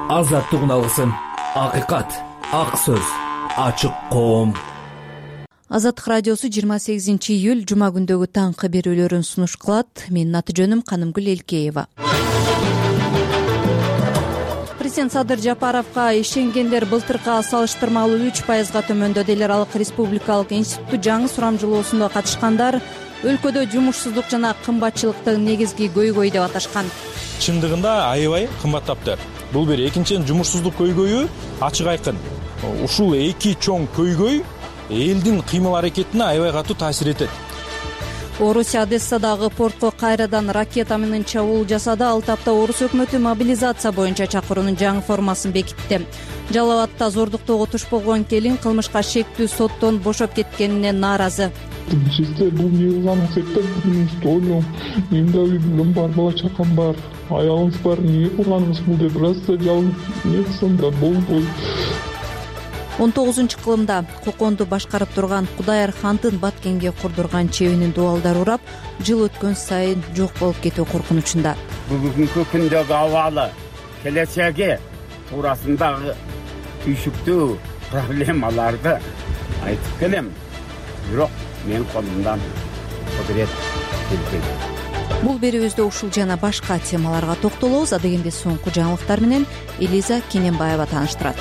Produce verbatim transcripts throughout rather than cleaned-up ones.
азаттык алсын. Акыйкат, ак сөз, ачык коом. Азаттык радиосу жыйырма сегизинчи июль жума күндөгү таңкы берүүлөрүн сунуш кылат. Менин аты жөнүм Канымгүл Элкеева. Президент Садыр Жапаровго ишенгендер былтыркыга салыштырмалуу үч пайызга төмөндөдү. Эл аралык республикалык институтту жаңы сурамжылоосунда катышкандар өлкөдө жумушсуздук жана кымбатчылыктын негизги көйгөйү деп аташкан. Чындыгында аябай кымбаттаптыр. Бул бир. Экинчиден, жумушсуздук көйгөйү ачык айкын. Ушул эки чоң көйгөй элдин кыймыл аракетине аябай катуу таасир этет. Орусия Одессадагы портко кайрадан ракета менен чабуул жасады. Ал тапта орус өкмөтү мобилизация боюнча чакыруунун жаңы формасын бекитти. Жалал абадта зордуктоого туш болгон келин кылмышка шектүү соттон бошоп кеткенине нааразы. Чисте бул не кылганын септеп бүгүн ойлойм. Менин да үй бүлөм бар, бала чакам бар, аялыңыз бар. Эмне кылганыңыз бул деп раз да жалын эмне кылсам да болбой. он тогузунчу кылымда Коконду башкарып турган Кудай Архандын Баткенге курдурган чебинин дуалдар урап, жыл өткөн сайын жок болуп кетүү коркунучунда. Бүгүнкү күндөгү абалы, келечеги туурасындагы түйшүктүү проблемаларды айтып келем. Бирок менин колумдан кудурет келбейт. Бул берүүбүздө ушул жана башка темаларга токтолобуз. Адегенде соңку жаңылыктар менен Элиза Кененбаева тааныштырат.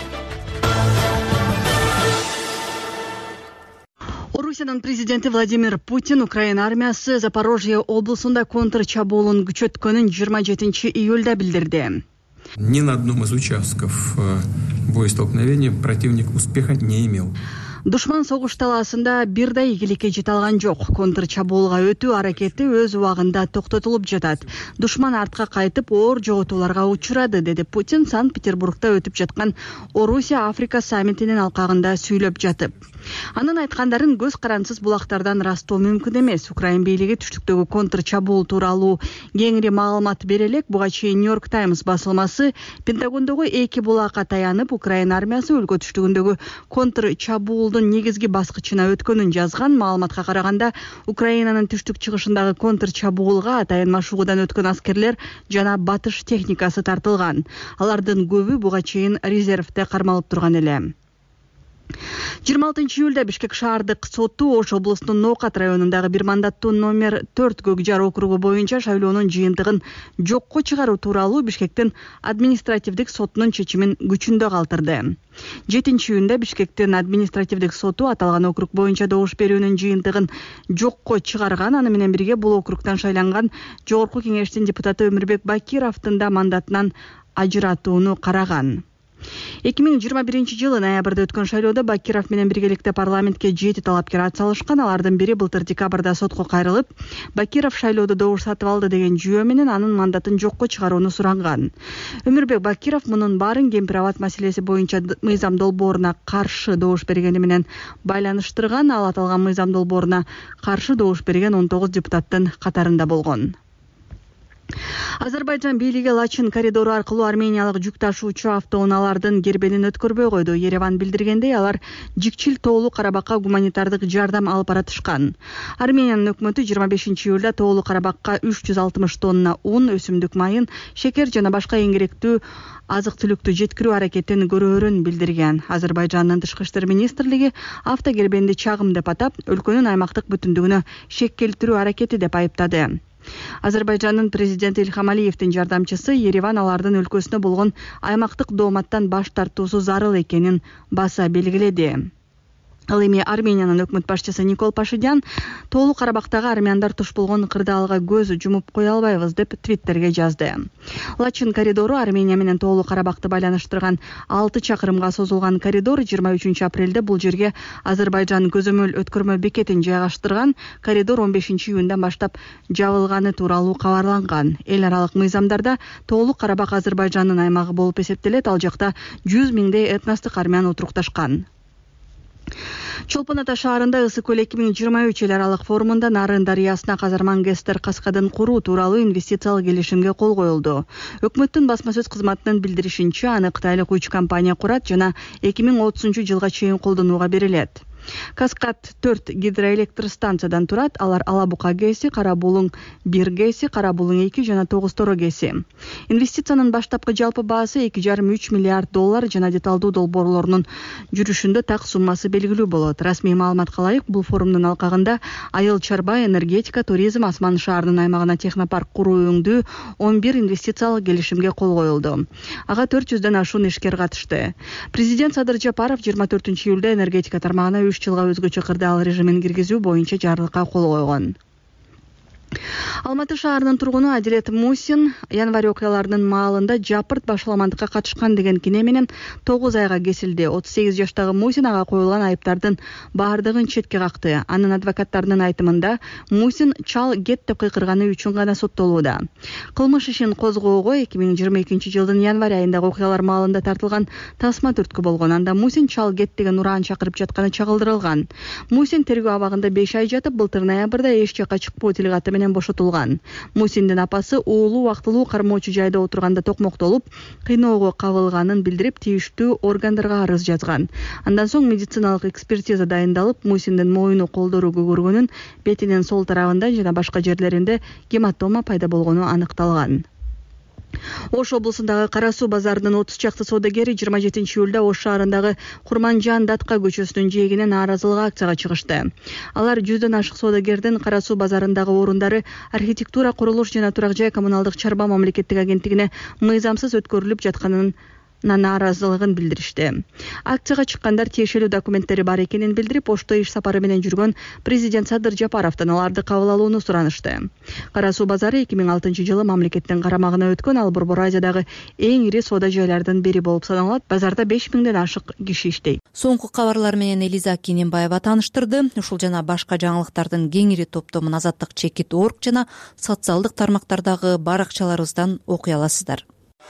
Орусиянын президенти Владимир Путин Украина армиясы Запорожье облусунда контр чабуулун күчөткөнүн жыйырма жетинчи июлда билдирди. Ни на одном из участков боестолкновения противник успеха не имел. Душман согуш талаасында бир да ийгиликке жете алган жок. Контр чабуулга өтүү аракети өз убагында токтотулуп жатат. Душман артка кайтып, оор жоготууларга учурады, деди Путин Санкт-Петербургда өтүп жаткан Орусия Африка саммитинин алкагында сүйлөп жатып. Анын айткандарын көз карансыз булактардан растоо мүмкүн эмес. Украин бийлиги түштүктөгү контр чабуул тууралуу кеңири маалымат бере элек. Буга чейин Нью-Йорк Таймс басылмасы Пентагондогу эки булакка таянып, Украина армиясы өлкө түштүгүндөгү контр чабуулдун негизги баскычына өткөнүн жазган. Маалыматка караганда, Украинанын түштүк чыгышындагы контр чабуулга атайын машыгуудан өткөн аскерлер жана батыш техникасы тартылган. Алардын көбү буга чейин резервде кармалып турган эле. жыйырма алтынчы июлда Бишкек шаардык соту Ош облусунун Ноокат районундагы бир мандаттуу номер төрт Көкжар округу боюнча шайлоонун жыйынтыгын жокко чыгаруу тууралуу Бишкектин административдик сотунун чечимин күчүндө калтырды. жетинчи июнда Бишкектин административдик соту аталган округ боюнча добуш берүүнүн жыйынтыгын жокко чыгарган. Аны менен бирге бул округтан шайланган Жогорку кеңештин депутаты Өмүрбек Бакировдун да мандатынан ажыратууну караган. эки миң жыйырма биринчи жылы ноябрда өткөн шайлоодо Бакиров менен биргеликте парламентке жети талапкер ат салышкан. Алардын бири былтыр декабрда сотко кайрылып, Бакиров шайлоодо добуш сатып алды деген жүйө менен анын мандатын жокко чыгарууну суранган. Өмүрбек Бакиров мунун баарын кемпир абад маселеси боюнча мыйзам долбооруна каршы добуш бергени менен байланыштырган. Ал аталган мыйзам долбооруна каршы добуш берген он тогуз депутаттын катарында болгон. Азербайжан бийлиги Лачин коридору аркылуу армениялык жүк ташуучу автоунаалардын кербенин өткөрбөй койду. Ереван билдиргендей, алар Жикчил Тоолу Карабакка гуманитардык жардам алып баратышкан. Армениянын өкмөтү жыйырма бешинчи июлда Тоолу Карабакка үч жүз алтымыш тонна ун, өсүмдүк майын, шекер жана башка эң керектүү азык-түлүктү жеткирүү аракетин көрөөрүн билдирген. Азербайжандын тышкы иштер министрлиги автокербенди чагым деп атап, өлкөнүн аймактык бүтүндүгүнө шек келтирүү аракети деп айыптады. Азербайжандын президенти Ильхам Алиевдин жардамчысы Ереван алардын өлкөсүнө болгон аймактык дооматтан баш тартуусу зарыл экенин баса белгиледи. Ал эми Армениянын өкмөт башчысы Никол Пашинян Тоолу Карабактагы армяндар туш болгон кырдаалга көз жумуп кое албайбыз деп Твиттерге жазды. Лачин коридору Армения менен Тоолу Карабакты байланыштырган алты чакырымга созулган коридор жыйырма үчүнчү апрелде бул жерге Азербайжан көзөмөл өткөрмө бекетин жайгаштырган. Коридор он бешинчи июндан баштап жабылганы тууралуу кабарланган. Эл аралык мыйзамдарда Тоолу Карабак Азербайжандын аймагы болуп эсептелет. Ал жакта жүз миңдей этностук армян отурукташкан. Чолпон Ата шаарында Ысык көл эки миң жыйырма үч эл аралык форумунда Нарын дарыясына Казарман ГЭСтер каскадын куруу тууралуу инвестициялык келишимге кол коюлду. Өкмөттүн басма сөз кызматынын билдиришинче, аны кытайлык үч компания курат жана эки миң отузунчу жылга чейин колдонууга берилет. Каскад төрт гидроэлектр станциядан турат. Алар Ала Бука ГЭСи, Кара Булуң бир ГЭСи, Кара Булуң эки жана Тогуз Торо ГЭСи. Инвестициянын баштапкы жалпы баасы эки жарым үч миллиард доллар жана деталдуу долбоорлорунун жүрүшүндө так суммасы белгилүү болот. Расмий маалыматка ылайык, бул форумдун алкагында айыл чарба, энергетика, туризм, Асман шаарынын аймагына технопарк куруу өңдүү он бир инвестициялык келишимге кол коюлду. Ага төрт жүздөн ашуун ишкер катышты. Президент Садыр Жапаров жыйырма төртүнчү июлда энергетика тармагына үч жылга өзгөчө кырдаал режимин киргизүү боюнча жарлыкка кол койгон. Алматы шаарынын тургуну Адилет Мусин январь окуяларынын маалында жапырт башаламандыкка катышкан деген кине менен тогуз айга кесилди. отуз сегиз жаштагы Мусин ага коюлган айыптардын баардыгын четке какты. Анын адвокаттарынын айтымында Мусин чал кет деп кыйкырганы үчүн гана соттолууда. Кылмыш ишин козгоого эки миң жыйырма экинчи жылдын январь айындагы окуялар маалында тартылган тасма түрткү болгон. Анда Мусин чал кет деген ураан чакырып жатканы чагылдырылган. Мусин тергөө абагында беш ай жатып, былтыр ноябрда эч жакка чыкпоо тилгаты менен бошотулган. Мусиндин апасы уулу убактылуу кармоочу жайда отурганда токмоктолуп, кыйноого кабылганын билдирип, тийиштүү органдарга арыз жазган. Андан соң медициналык экспертиза дайындалып, Мусиндин моюну колдору көгөргөнүн, бетинин сол тарабында жана башка жерлеринде гематома пайда болгону аныкталган. Ош облусундагы Кара Суу базарынын отуз чакты соодагери жыйырма жетинчи июлда Ош шаарындагы Курманжан Датка көчөсүнүн жээгинен нааразылык акцияга чыгышты. Алар жүздөн ашык соодагердин Кара Суу базарындагы орундары архитектура, курулуш жана турак жай коммуналдык чарба мамлекеттик агенттигине мыйзамсыз өткөрүлүп жатканын нааразылыгын билдиришти. Акцияга чыккандар тиешелүү документтери бар экенин билдирип, Ошто иш сапары менен жүргөн президент Садыр Жапаровдон аларды кабыл алууну суранышты. Кара Суу базары эки миң алтынчы жылы мамлекеттин карамагына өткөн, ал Борбор Азиядагы эң ири соода жайлардын бири болуп саналат. Базарда беш миңден ашык киши иштейт. Соңку кабарлар менен Элиза Кененбаева тааныштырды. Ушул жана башка жаңылыктардын кеңири топтомун Азаттык чекит орг жана социалдык тармактардагы баракчаларыбыздан окуй аласыздар.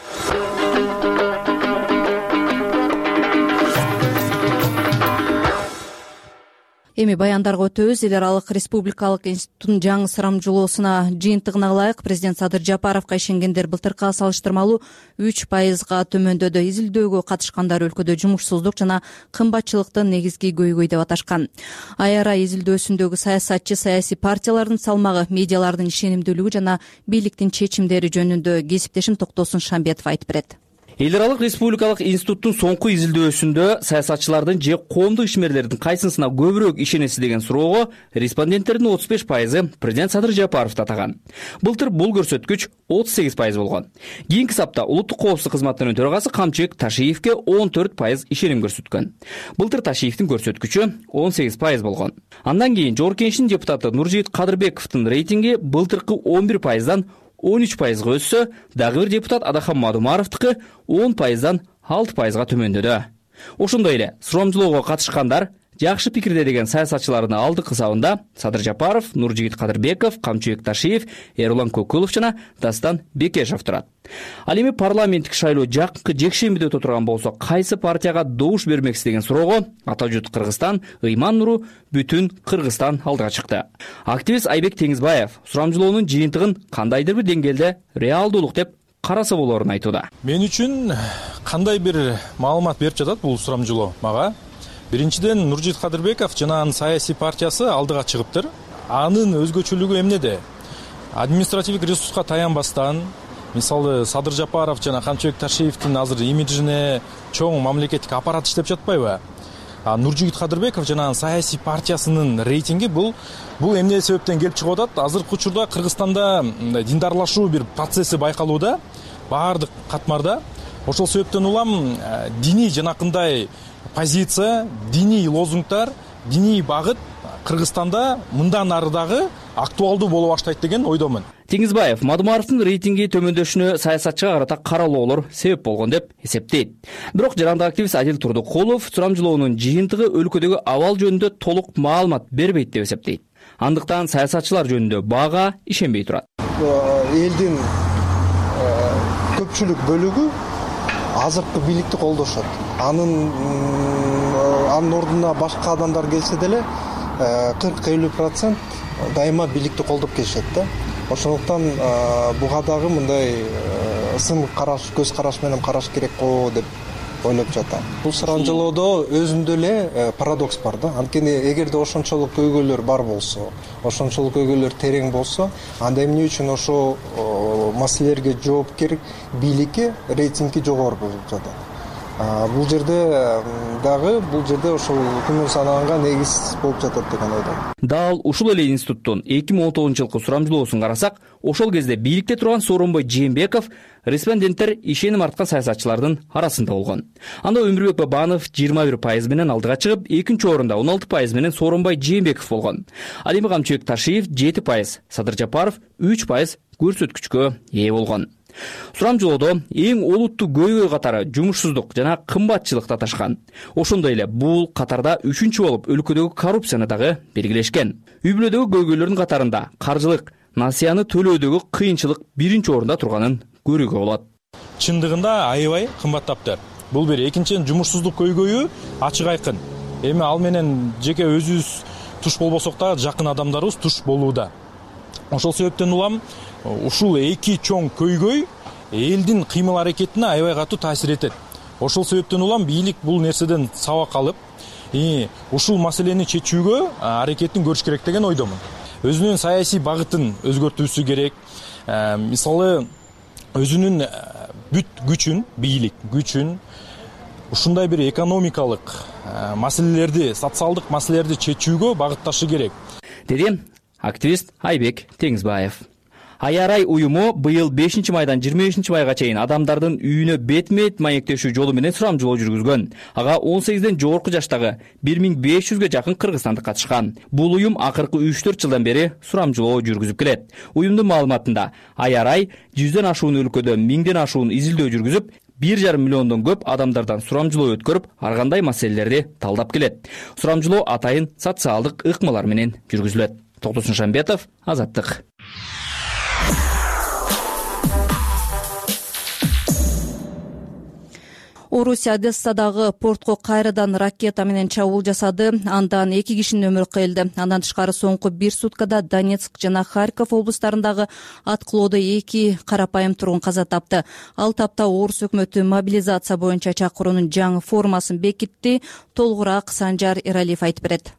Эми баяндарга өтөбүз. Эл аралык республикалык институттун жаңы сурамжылоосуна жыйынтыгына ылайык президент Садыр Жапаровго ишенгендер былтыркыга салыштырмалуу үч пайызга төмөндөдү. Изилдөөгө катышкандар өлкөдө жумушсуздук жана кымбатчылыктын негизги көйгөй деп аташкан. Айара изилдөөсүндөгү саясатчы саясий партиялардын салмагы, медиалардын ишенимдүүлүгү жана бийликтин чечимдери жөнүндө кесиптешим Токтосун Шамбетов айтып берет. Эл аралык республикалык институттун соңку изилдөөсүндө саясатчылардын же коомдук ишмерлердин кайсысына көбүрөөк ишенесиз деген суроого респонденттердин отуз беш пайызы президент Садыр Жапаров татаган. Былтыр бул көрсөткүч отуз сегиз пайыз болгон. Кийинки сапта улуттук коопсуздук кызматынын төрагасы Камчыбек Ташиевке он төрт пайыз ишеним көрсөткөн. Былтыр Ташиевдин көрсөткүчү он сегиз пайыз болгон. Андан кийин Жогорку Кеңештин депутаты Нуржигит Кадырбековдун рейтинги былтыркы он бир пайыздан он үч пайызга өссө, дагы бир депутат Адахан Мадумаровдукы он пайыздан алты пайызга төмөндөдү. Ошондой эле сурамжылоого катышкандар жакшы пикирде деген саясатчылардын алдыңкы сабында Садыр Жапаров, Нуржигит Кадырбеков, Камчыбек Ташиев, Эрулан Көкүлов жана Дастан Бекешев турат. Ал эми парламенттик шайлоо жакынкы жекшембиде өтө турган болсо, кайсы партияга добуш бермексиз деген суроого Атажут Кыргызстан, Ыйман Нуру, Бүтүн Кыргызстан алдыга чыкты. Активист Айбек Теңизбаев сурамжылоонун жыйынтыгын кандайдыр бир деңгээлде реалдуулук деп караса болоорун айтууда. Мен үчүн кандай бир маалымат берип жатат бул сурамжылоо мага? Биринчиден, Нуржигит Кадырбеков жана анын саясий партиясы алдыга чыгыптыр. Анын өзгөчөлүгү эмнеде? Административдик ресурска таянбастан, мисалы Садыр Жапаров жана Камчыбек Ташиевдин азыр имиджине чоң мамлекеттик аппарат иштеп жатпайбы? А Нуржигит Кадырбеков жана анын саясий партиясынын рейтинги бул бул эмне себептен келип чыгып атат? Азыркы учурда Кыргызстанда диндарлашуу бир процесси байкалууда, баардык катмарда. Ошол себептен улам диний жанакындай позиция, диний лозунгтар, диний багыт Кыргызстанда мындан ары дагы актуалдуу боло баштайт деген ойдомун. Теңизбаев Мадумаровдун рейтинги төмөндөшүнө саясатчыга карата каралоолор себеп болгон деп эсептейт. Бирок жарандык активист Адил Турдукулов сурамжылоонун жыйынтыгы өлкөдөгү абал жөнүндө толук маалымат бербейт деп эсептейт. Андыктан саясатчылар жөнүндө бага ишенбей турат. Элдин көпчүлүк бөлүгү азыркы бийликти колдошот. Анын анын ордуна башка адамдар келсе деле кырк элүү процент дайыма бийликти колдоп келишет да. Ошондуктан буга дагы мындай сын караш, көз караш менен караш керек го деп ойлоп жатам. Бул сурамжылоодо өзүндө эле парадокс бар да. Анткени эгерде ошончолук көйгөйлөр бар болсо, ошончолук көйгөйлөр терең болсо, анда эмне үчүн ошо маселелерге жоопкер бийликке рейтинги жогору болуп жатат. Бул жерде дагы бул жерде ошол күмөн санаганга негиз болуп жатат деген ойдомун. Дал ушул эле институттун эки миң он тогузунчу жылкы сурамжылоосун карасак, ошол кезде бийликте турган Сооронбай Жээнбеков респонденттер ишеним арткан саясатчылардын арасында болгон. Анда Өмүрбек Бабанов жыйырма бир пайыз менен алдыга чыгып, экинчи орунда он алты пайыз менен Сооронбай Жээнбеков болгон. Ал эми Камчыбек Ташиев жети пайыз, Садыр Жапаров үч пайыз көрсөткүчкө ээ болгон. Сурамжылоодо эң олуттуу көйгөй катары жумушсуздук жана кымбатчылык таташкан. Ошондой эле бул катарда үчүнчү болуп өлкөдөгү коррупцияны дагы белгилешкен. Үй бүлөдөгү көйгөйлөрдүн катарында каржылык, насыяны төлөөдөгү кыйынчылык биринчи орунда турганын көрүүгө болот. Чындыгында аябай кымбаттаптыр. Бул бир. Экинчиден, жумушсуздук көйгөйү ачык айкын. Эми ал менен жеке өзүбүз туш болбосок да жакын адамдарыбыз туш болууда. Ошол себептен улам ушул эки чоң көйгөй элдин кыймыл аракетине аябай катуу таасир этет. Ошол себептен улам бийлик бул нерседен сабак алып, ушул маселени чечүүгө аракетин көрүш керек деген ойдомун. Өзүнүн саясий багытын өзгөртүүсү керек. Мисалы, өзүнүн бүт күчүн, бийлик күчүн ушундай бир экономикалык маселелерди, социалдык маселелерди чечүүгө багытташы керек, деди активист Айбек Теңизбаев. Аярай уюму быйыл бешинчи майдан жыйырма бешинчи майга чейин адамдардын үйүнө бетме-бет маектешүү жолу менен сурамжылоо жүргүзгөн. Ага он сегизден жогорку жаштагы бир миң беш жүзгө жакын кыргызстандык катышкан. Бул уюм акыркы үч төрт жылдан бери сурамжылоо жүргүзүп келет. Уюмдун маалыматында Аярай жүздөн ашуун өлкөдө миңден ашуун изилдөө жүргүзүп, бир жарым миллиондон көп адамдардан сурамжылоо өткөрүп, ар кандай маселелерди талдап келет. Сурамжылоо атайын социалдык ыкмалар менен жүргүзүлөт. Токтосун Шамбетов, Азаттык. Орусия Одессадагы портко кайрадан ракета менен чабуул жасады. Андан эки кишинин өмүрү кыйылды. Андан тышкары соңку бир суткада Донецк жана Харьков облустарындагы аткылоодо эки карапайым тургун каза тапты. Ал тапта Орус өкмөтү мобилизация боюнча чакыруунун жаңы формасын бекитти. Толугураак Санжар Эралиев айтып берет.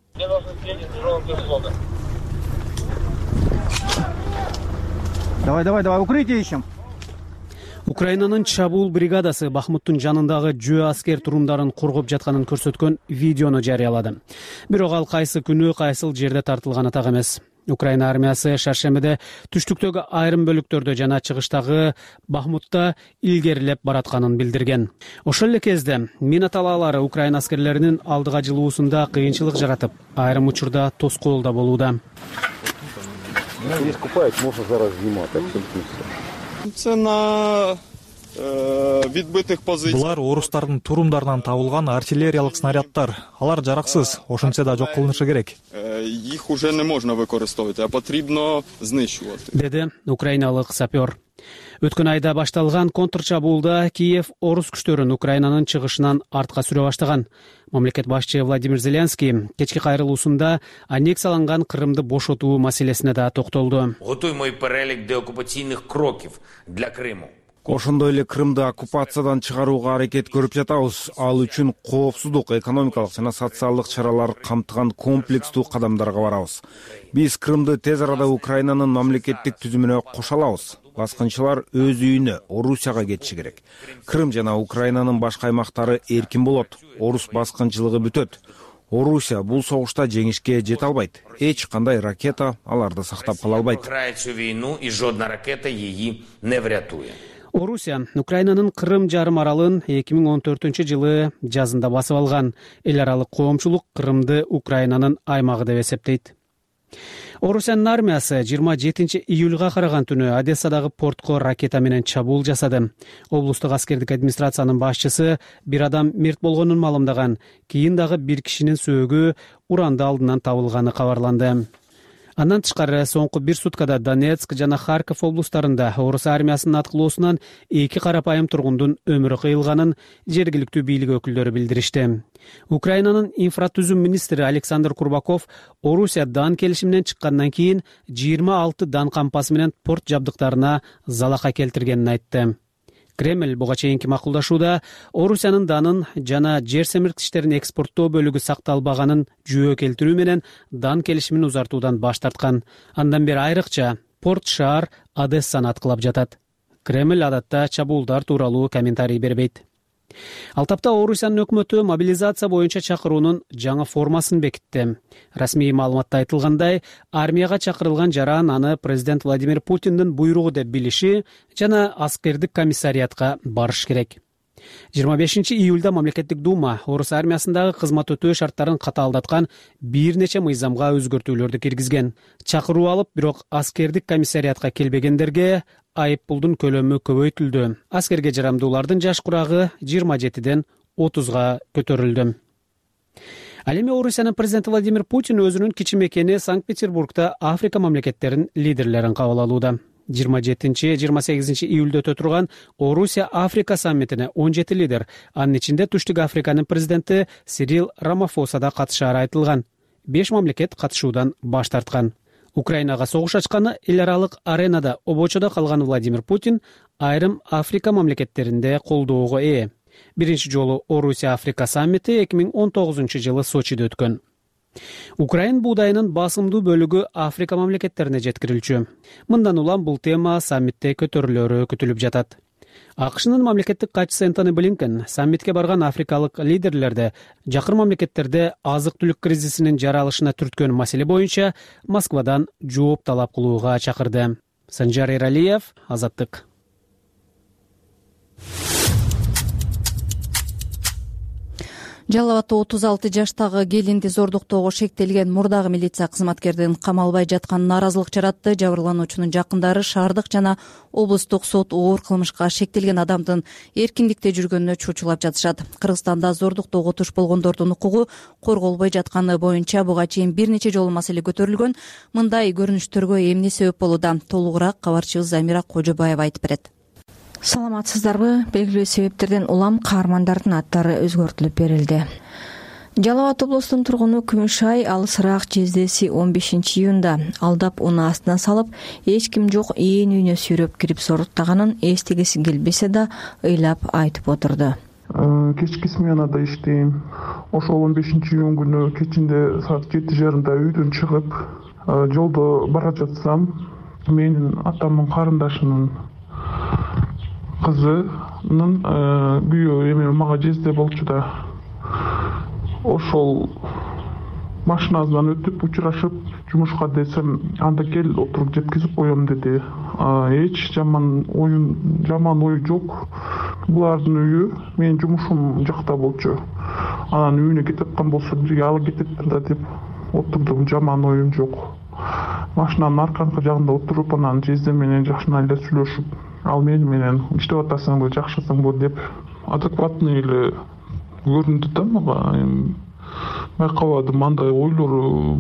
Давай, давай, давай, укрытие ищем. Украинанын чабуул бригадасы Бахмуттун жанындагы жөө аскер турумдарын коргоп жатканын көрсөткөн видеону жарыялады. Бирок ал кайсы күнү, кайсыл жерде тартылганы так эмес. Украина армиясы шаршембиде түштүктөгү айрым бөлүктөрдө жана чыгыштагы Бахмутта илгерилеп баратканын билдирген. Ошол эле кезде мина талаалары Украина аскерлеринин алдыга жылуусунда кыйынчылык жаратып, айрым учурда тоскоол да болууда. Булар орустардын турумдарынан табылган артиллериялык снаряддар. Алар жараксыз, ошентсе да жок кылынышы керек. Их уже не можно використовувати, а потрібно знищувати. Деди украиналык сапер. Өткөн айда башталган контрчабуулда Киев орус күчтөрүн Украинанын чыгышынан артка сүрө баштаган. Мамлекет башчы Владимир Зеленский кечки кайрылуусунда аннексияланган Крымды бошотуу маселесине да токтолду. Готуймо перелик деоккупацийных кроков для Крыму. Ошондой эле Крымды оккупациядан чыгарууга аракет көрүп жатабыз. Ал үчүн коопсуздук, экономикалык жана социалдык чаралар камтыган комплекстүү кадамдарга барабыз. Биз Крымды тез арада Украинанын мамлекеттик түзүмүнө кошо алабыз. Баскынчылар өз үйүнө, Орусияга кетиши керек. Крым жана Украинанын башка аймактары эркин болот. Орус баскынчылыгы бүтөт. Орусия бул согушта жеңишке жете албайт. Эч кандай ракета аларды сактап кала албайт. Орусия Украинанын Крым жарым аралын эки миң он төртүнчү жылы жазында басып алган. Эл аралык коомчулук Крымды Украинанын аймагы деп эсептейт. Орусиянын армиясы жыйырма жетинчи июлга караган түнү Одессадагы портко ракета менен чабуул жасады. Облустук аскердик администрациянын башчысы бир адам мерт болгонун маалымдаган. Кийин дагы бир кишинин сөөгү уранда алдынан табылганы кабарланды. Андан тышкары соңку бир суткада Донецк жана Харьков облустарында орус армиясынын аткылоосунан эки карапайым тургундун өмүрү кыйылганын жергиликтүү бийлик өкүлдөрү билдиришти. Украинанын инфратүзүм министри Александр Курбаков Орусия дан келишиминен чыккандан кийин жыйырма алты дан кампасы менен порт жабдыктарына залака келтиргенин айтты. Кремль буга чейинки макулдашууда Орусиянын данын жана жер семирткичтерин экспорттоо бөлүгү сакталбаганын жүйө келтирүү менен дан келишимин узартуудан баш тарткан. Андан бери айрыкча порт шаар Одессаны аткылап жатат. Кремль адатта чабуулдар тууралуу комментарий бербейт. Ал тапта Орусиянын өкмөтү мобилизация боюнча чакыруунун жаңы формасын бекитти. Расмий маалыматта айтылгандай, армияга чакырылган жаран аны президент Владимир Путиндин буйругу деп билиши жана аскердик комиссариатка барыш керек. жыйырма бешинчи июлда мамлекеттик дума Орус армиясындагы кызмат өтөө шарттарын катаалдаткан бир нече мыйзамга өзгөртүүлөрдү киргизген. Чакыруу алып, бирок аскердик комиссариатка келбегендерге айып пулдун көлөмү көбөйтүлдү. Аскерге жарамдуулардын жаш курагы жыйырма жетиден отузга көтөрүлдү. Ал эми Орусиянын президенти Владимир Путин өзүнүн кичи мекени Санкт-Петербургда Африка мамлекеттеринин лидерлерин кабыл алууда. жыйырма жетинчи жыйырма сегизинчи июлда өтө турган Орусия Африка саммитине он жети лидер, анын ичинде Түштүк Африканын президенти Сирил Рамафоса да катышаары айтылган. беш мамлекет катышуудан баш тарткан. Украинага согуш ачканы эл аралык аренада обочодо калган Владимир Путин айрым Африка мамлекеттеринде колдоого ээ. Биринчи жолу Орусия Африка саммити эки миң он тогузунчу жылы Сочиде өткөн. Украин буудайынын басымдуу бөлүгү Африка мамлекеттерине жеткирилчү. Мындан улам бул тема саммитте көтөрүлөрү күтүлүп жатат. АКШнын мамлекеттик катчысы Энтони Блинкен саммитке барган африкалык лидерлерди жакын мамлекеттерде азык-түлүк кризисинин жаралышына түрткөн маселе боюнча Москвадан жооп талап кылууга чакырды. Санжар Эралиев, Азаттык. Жалал Абадта отуз алты жаштагы келинди зордуктоого шектелген мурдагы милиция кызматкердин камалбай жатканын нааразылык жаратты. Жабырлануучунун жакындары шаардык жана облустук сот оор кылмышка шектелген адамдын эркиндикте жүргөнүнө чучулап жатышат. Кыргызстанда зордуктоого туш болгондордун укугу корголбой жатканы боюнча буга чейин бир нече жолу маселе көтөрүлгөн. Мындай көрүнүштөргө эмне себеп болууда? Толугураак кабарчыбыз Замира Кожобаева айтып берет. Саламатсыздарбы? Белгилүү себептерден улам каармандардын аттары өзгөртүлүп берилди. Жалал Абад облусунун тургуну Күмүшай алысыраак жездеси он бешинчи июнда алдап унаа астына салып, эч ким жок ээн үйүнө сүйрөп кирип соруттаганын эстегиси келбесе да ыйлап айтып отурду. Кечки сменада иштейм. Ошол он бешинчи июнь күнү кечинде саат жети жарымда үйдөн чыгып, жолдо бара жатсам, менин атамдын карындашынын кызынын күйөө эми мага жезде болчу да. Ошол машинасынан өтүп учурашып жумушка десем, анда кел отуруп жеткизип коем деди. Эч жаман оюн, жаман ой жок. Булардын үйү менин жумушум жакта болчу. Анан үйүнө кетип аткан болсо бирге алып кетиптир да деп отурдум. Жаман оюм жок. Машинанын арканкы жагында отуруп, анан жезде менен жакшына эле сүйлөшүп, ал мени менен иштеп атасыңбы, жакшысыңбы деп адекватный эле көрүндү да мага. Байкабадым, андай ойлору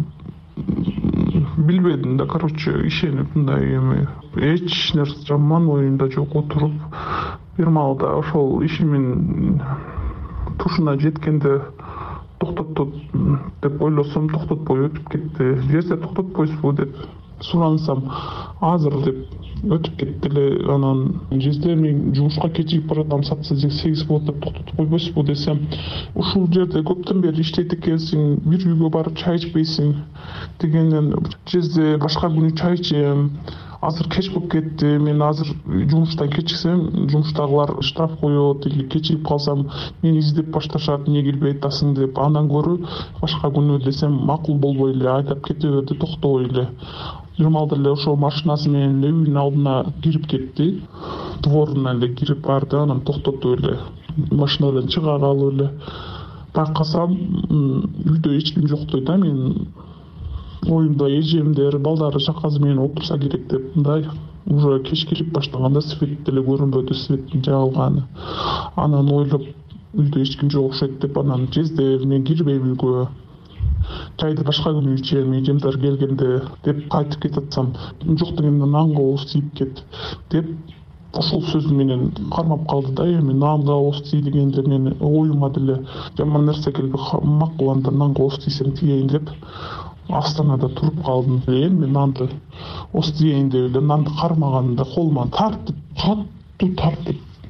билбедим да, короче, ишенип мындай эми эч нерсе жаман оюмда жок отуруп, бир маалда ошол ишимин тушуна жеткенде токтотот деп ойлосом, токтотпой өтүп кетти. Жезде токтотпойсузбу деп сурансам, азыр деп өтүп кетти эле. Анан жезде мен жумушка кечигип баратам, саат сегиз болот деп токтотуп койбойсузбу десем, ушул жерде көптөн бери иштейт экенсиң, бир үйгө барып чай ичпейсиң дегенден, жезде башка күнү чай ичем. Азыр кеч болуп кетти, мен азыр жумуштан кечиксем, жумуштагылар штраф коет, или кечигип калсам мени издеп башташат, эмне келбей атасың деп. Андан көрү башка күнү десем макул болбой эле, айдап кете берди, токтобой эле. Бир маалда эле ошол машинасы менен эле үйүнүн алдына кирип кетти, дворуна эле кирип барды, анан токтотуп эле машинадан чыгарып эле. Байкасам, үйдө эч ким жоктой да, мен оюмда эжемдер, балдары чакасы менен отурса керек деп, мындай уже кеч кирип баштаганда свет деле көрүнбөдү, светтин жабылганы. Анан ойлоп, үйдө эч ким жок окшойт деп, анан жезде мен кирбейм үйгө. Чайды башка күнү ичем, эжемдер келгенде деп кайтып кетатсам, жок дегенде нанга ооз тийип кет деп ошол сөз менен кармап калды да. Эми нанга ооз тий дегенде мен оюма деле жаман нерсе келип, макул анда нанга ооз тийсем тиейин деп астанада туруп калдым. Эми нанды ооз тиейин деп эле нанды кармаганымда колуман тартып, каттуу тартып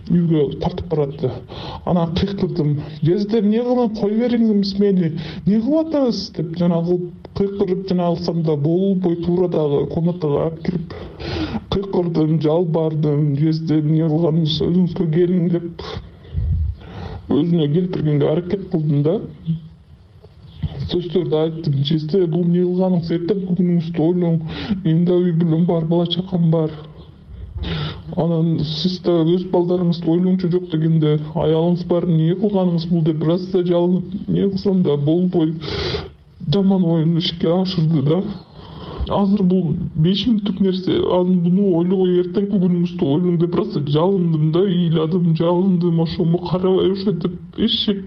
үйгө тартып баратты. Анан кыйкырдым: жездер, эмне кылган, кой бериңиз мени, эмне кылып атасыз деп жанагы кыйкырып жана алсам да болбой туура дагы комнатага алып кирип кыйкырдым, жалбардым: жездер, эмне кылганыңыз, өзүңүзгө келиң деп өзүнө келтиргенге аракет кылдым да. Сөздөрдү айттым: жездер, бул эмне кылганыңыз, эртеңки күнүңүздү ойлоң, менин да үй бүлөм бар, бала чакам бар. Анан сиз да өз балдарыңызды ойлоңчу жок дегенде, аялыңыз бар, эмне кылганыңыз бул деп бир аз да жалынып, эмне кылсам да болбой жаман оюн ишке ашырды да. Азыр бул беш мүнөттүк нерсе, аны ойлогой, эртеңки күнүңүздү ойлоң деп бир аз жалындым да, ыйладым, жалындым, ошону карабай ошо деп эшек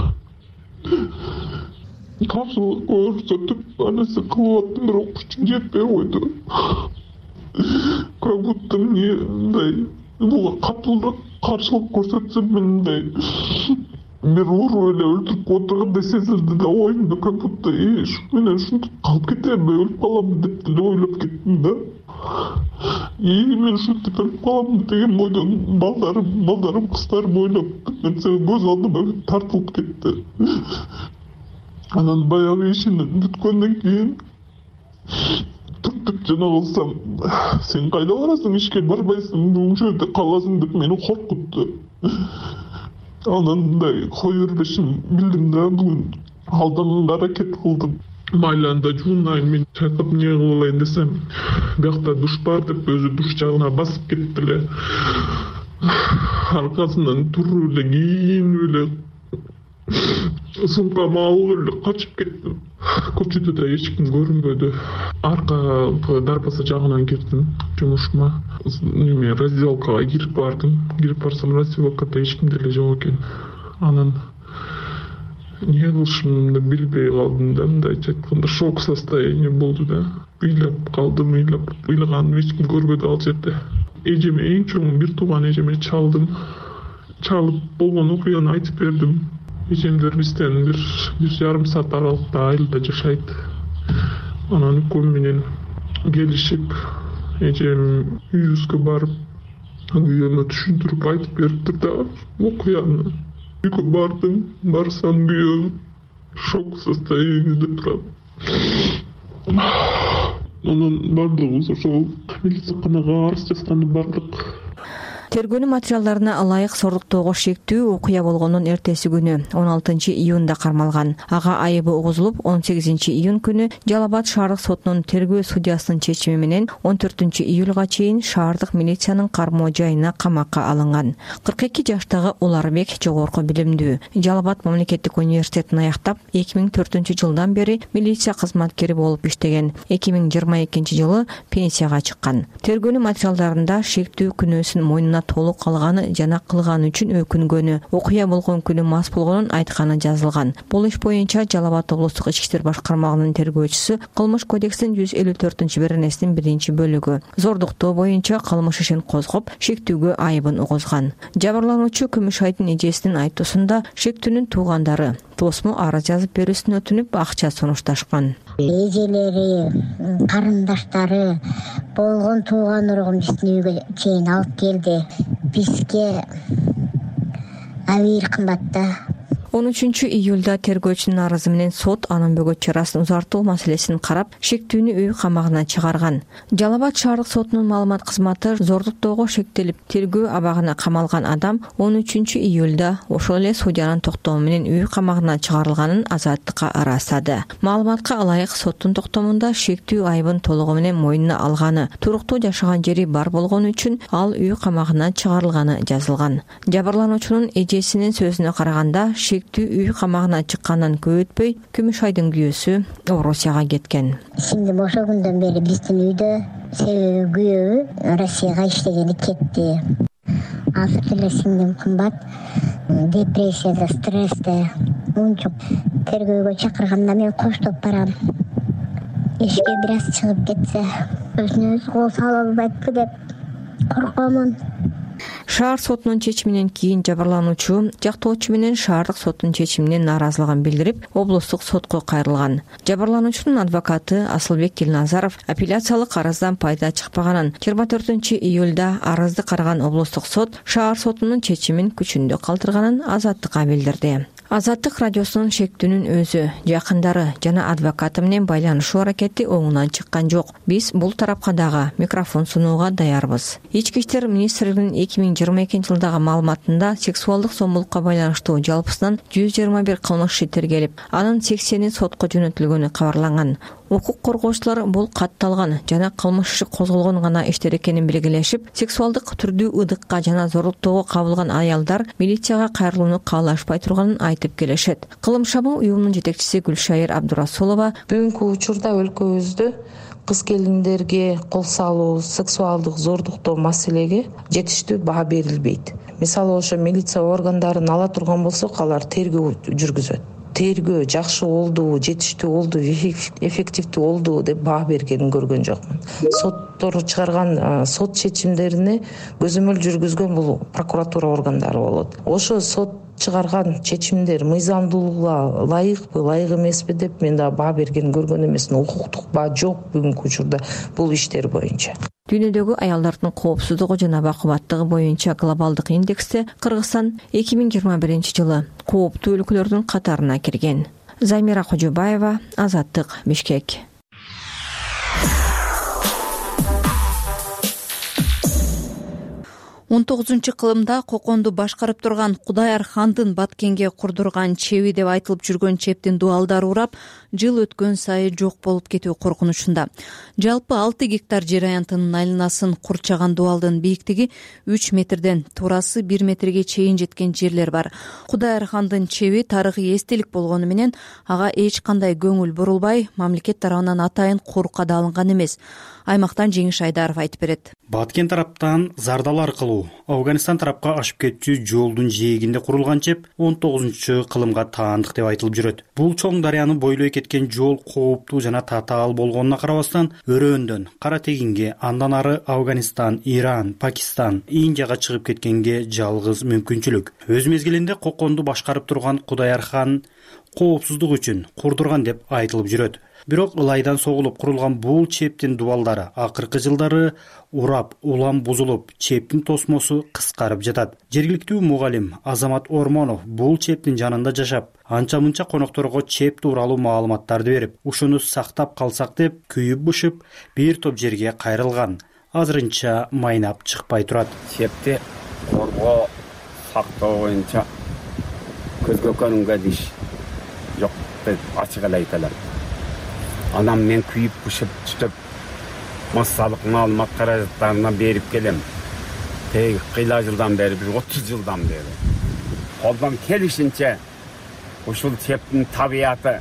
каршылык көрсөтүп ар нерсе кылып аттым, бирок күчүм жетпей койду. Как будто мне мындай буга катуураак каршылык көрсөтсөм, мен мындай бир уруп эле өлтүрүп отургандай сезилди да, оюмда как будто ушу менен ушинтип калып кетемби, өлүп каламбы деп деле ойлоп кеттим да. И мен ушинтип өлүп каламбы деген ойдон балдарым, балдарым, кыздарым ойлоп нерсе көз алдыма тартылып кетти. Анан баягы ишин бүткөндөн кийин түртүп жана кылсам: сен кайда барасың, ишке барбайсың, бул жерде каласың деп мени коркутту. Анан мындай кой бербешин билдим да, бүгүн алданганга аракет кылдым. Майла анда жуунайын, мен чайкап эмне кылайын десем, биякта душ бар деп өзү душ жагына басып кетти эле. Аркасынан туруп эле кийинип эле сумкамды алып эле качып кеттим. Көчөдө да эч ким көрүнбөдү. Арка дарбаза жагынан кирдим жумушума. Неме раздевалкага кирип бардым. Кирип барсам, раздевалкада эч ким деле жок экен. Анан эмне кылышымды билбей калдым да, мындайча айтканда шок состояние болду да. Ыйлап калдым, ыйлап, ыйлаганым эч ким көрбөдү ал жерде. Эжеме, эң чоң бир тууган эжеме чалдым. Чалып болгон окуяны айтып бердим. Эжемдер бизден бир бир жарым саат аралыкта айылда жашайт. Анан экөө менен келишип, эжем үйүбүзгө барып, күйөөмө түшүндүрүп айтып бериптир да окуяны. Үйгө бардым, барсам күйөөм шок состояниеде турат. Анан бардыгыбыз ошол милицияга арыз жазганы бардык. Тергөөнүн материалдарына ылайык сордуктоого шектүү окуя болгондун эртеси күнү он алтынчы июнда кармалган. Ага айыбы угузулуп, он сегизинчи июнь күнү Жалал Абад шаардык сотунун тергөө судьясынын чечими менен он төртүнчү июлга чейин шаардык милициянын кармоо жайына камакка алынган. кырк эки жаштагы Уларбек жогорку билимдүү. Жалал Абад мамлекеттик университетин аяктап, эки миң төртүнчү жылдан бери милиция кызматкери болуп иштеген. эки миң жыйырма экинчи жылы пенсияга чыккан. Тергөөнүн материалдарында шектүү күнөөсүн мойнуна толук алганы жана кылганы үчүн өкүнгөнү, окуя болгон күнү мас болгонун айтканы жазылган. Бул иш боюнча Жалал Абад облустук ички иштер башкармагынын тергөөчүсү кылмыш кодекстин жүз элүү төртүнчү беренесинин биринчи бөлүгү зордуктоо боюнча кылмыш ишин козгоп, шектүүгө айыбын угузган. Жабырлануучу Күмүшайдын эжесинин айтуусунда шектүүнүн туугандары тосмо арыз жазып берүүсүн өтүнүп, акча сунушташкан. Эжелери, карындаштары, болгон тууган ургун биздин үйгө чейин алып келди. Бизге абийир кымбатта. он үчүнчү июлда тергөөчүнүн арызы менен сот анын бөгөт чарасын узартуу маселесин карап, шектүүнү үй камагына чыгарган. Жалал Абад шаардык сотунун маалымат кызматы зордуктоого шектелип, тергөө абагына камалган адам он үчүнчү июлда ошол эле судьянын токтому менен үй камагына чыгарылганын азаттыкка ырастады. Маалыматка ылайык соттун токтомунда шектүү айыбын толугу менен мойнуна алганы, туруктуу жашаган жери бар болгону үчүн ал үй камагына чыгарылганы жазылган. Жабырлануучунун эжесинин сөзүнө караганда, үй камагына чыккандан көп өтпөй Күмүшайдын күйөөсү Орусияга кеткен. Сиңдим ошол күндөн бери биздин үйдө, себеби күйөөбү Россияга иштегени кетти. Азыр деле сиңдим кымбат, депрессияда, стрессте, унчук. Тергөөгө чакырганда мен коштоп барам. Эшикке бир аз чыгып кетсе, өзүнө өзү кол сала албайбы деп коркомун. Шаар сотунун чечиминен кийин жабырлануучу жактоочу менен шаардык соттун чечимине нааразылыгын билдирип, облустук сотко кайрылган. Жабырлануучунун адвокаты Асылбек Килназаров апелляциялык арыздан пайда чыкпаганын, жыйырма төртүнчү июлда арызды караган облустук сот шаар сотунун чечимин күчүндө калтырганын Азаттыкка билдирди. Азаттык радиосунун шектүүнүн өзү, жакындары жана адвокаты менен байланышуу аракети оңунан чыккан жок. Биз бул тарапка дагы микрофон сунууга даярбыз. Ички иштер министрлигинин эки миң жыйырма экинчи жылдагы маалыматында сексуалдык зомбулукка байланыштуу жалпысынан жүз жыйырма бир кылмыш иши тергелип, анын сексени сотко жөнөтүлгөнү кабарланган. Укук коргоочулар бул катталган жана кылмыш иши козголгон гана иштер экенин белгилешип, сексуалдык түрдүү ыдыкка жана зорлуктоого кабылган аялдар милицияга кайрылууну каалашпай турганын айтып келишет. Кылымшабы уюмунун жетекчиси Гүлшайыр Абдурасулова бүгүнкү учурда өлкөбүздө кыз келиндерге кол салуу, сексуалдык зордуктоо маселеге жетиштүү баа берилбейт. Мисалы ошо милиция органдарын ала турган болсок, алар тергөө жүргүзөт. Тергөө жакшы болдубу, жетиштүү болдубу, эффективдүү болдубу деп баа бергенин көргөн жокмун. Соттор чыгарган сот чечимдерине көзөмөл жүргүзгөн бул прокуратура органдары болот. Ошо сот чыгарган чечимдер мыйзамдуулукка ылайыкпы, ылайык эмеспи деп мен да баа бергенин көргөн эмесмин. Укуктук баа жок бүгүнкү учурда бул иштер боюнча. Дүйнөдөгү аялдардын коопсуздугу жана бакубаттыгы боюнча глобалдык индексте Кыргызстан эки миң жыйырма биринчи жылы кооптуу өлкөлөрдүн катарына кирген. Замира Кожобаева, Азаттык, Бишкек. он тогузунчу кылымда Коконду башкарып турган Кудаяр хандын Баткенге курдурган чеби деп айтылып жүргөн чептин дуалдары урап, жыл өткөн сайын жок болуп кетүү коркунучунда. Жалпы алты гектар жер аянтынын айланасын курчаган дуалдын бийиктиги үч метрден туурасы бир метрге чейин жеткен жерлер бар. Кудаяр хандын чеби тарыхый эстелик болгону менен ага эч кандай көңүл бурулбай, мамлекет тарабынан атайын корукка да алынган эмес. Аймактан Жеңиш Айдаров айтып берет. Баткен тараптан Зардал аркылуу Афганистан тарапка ашып кетчү жолдун жээгинде курулган чеп он тогузунчу кылымга таандык деп айтылып жүрөт. Бул чоң дарыяны бойлой кеткен жол кооптуу жана татаал болгонуна карабастан өрөөндөн Кара Тегинге, андан ары Афганистан, Иран, Пакистан, Индияга чыгып кеткенге жалгыз мүмкүнчүлүк. Өз мезгилинде Коконду башкарып турган Кудаяр хан коопсуздук үчүн курдурган деп айтылып жүрөт. Бирок ылайдан согулуп курулган бул чептин дубалдары акыркы жылдары урап, улам бузулуп, чептин тосмосу кыскарып жатат. Жергиликтүү мугалим Азамат Ормонов бул чептин жанында жашап, анча-мынча конокторго чеп тууралуу маалыматтарды берип, ушуну сактап калсак деп күйүп-бышып бир топ жерге кайрылган. Азырынча майнап чыкпай турат. Чепти коргоо, сактоо боюнча көзгө көрүнгөн иш жок деп ачык эле айталат. Анам мен күйүп бышып түтүп массалык маалымат каражаттарына берип келем. Тeg кыйла жылдан бери, бир отуз жылдан бери. Колдон келишинче ушул чептин табияты,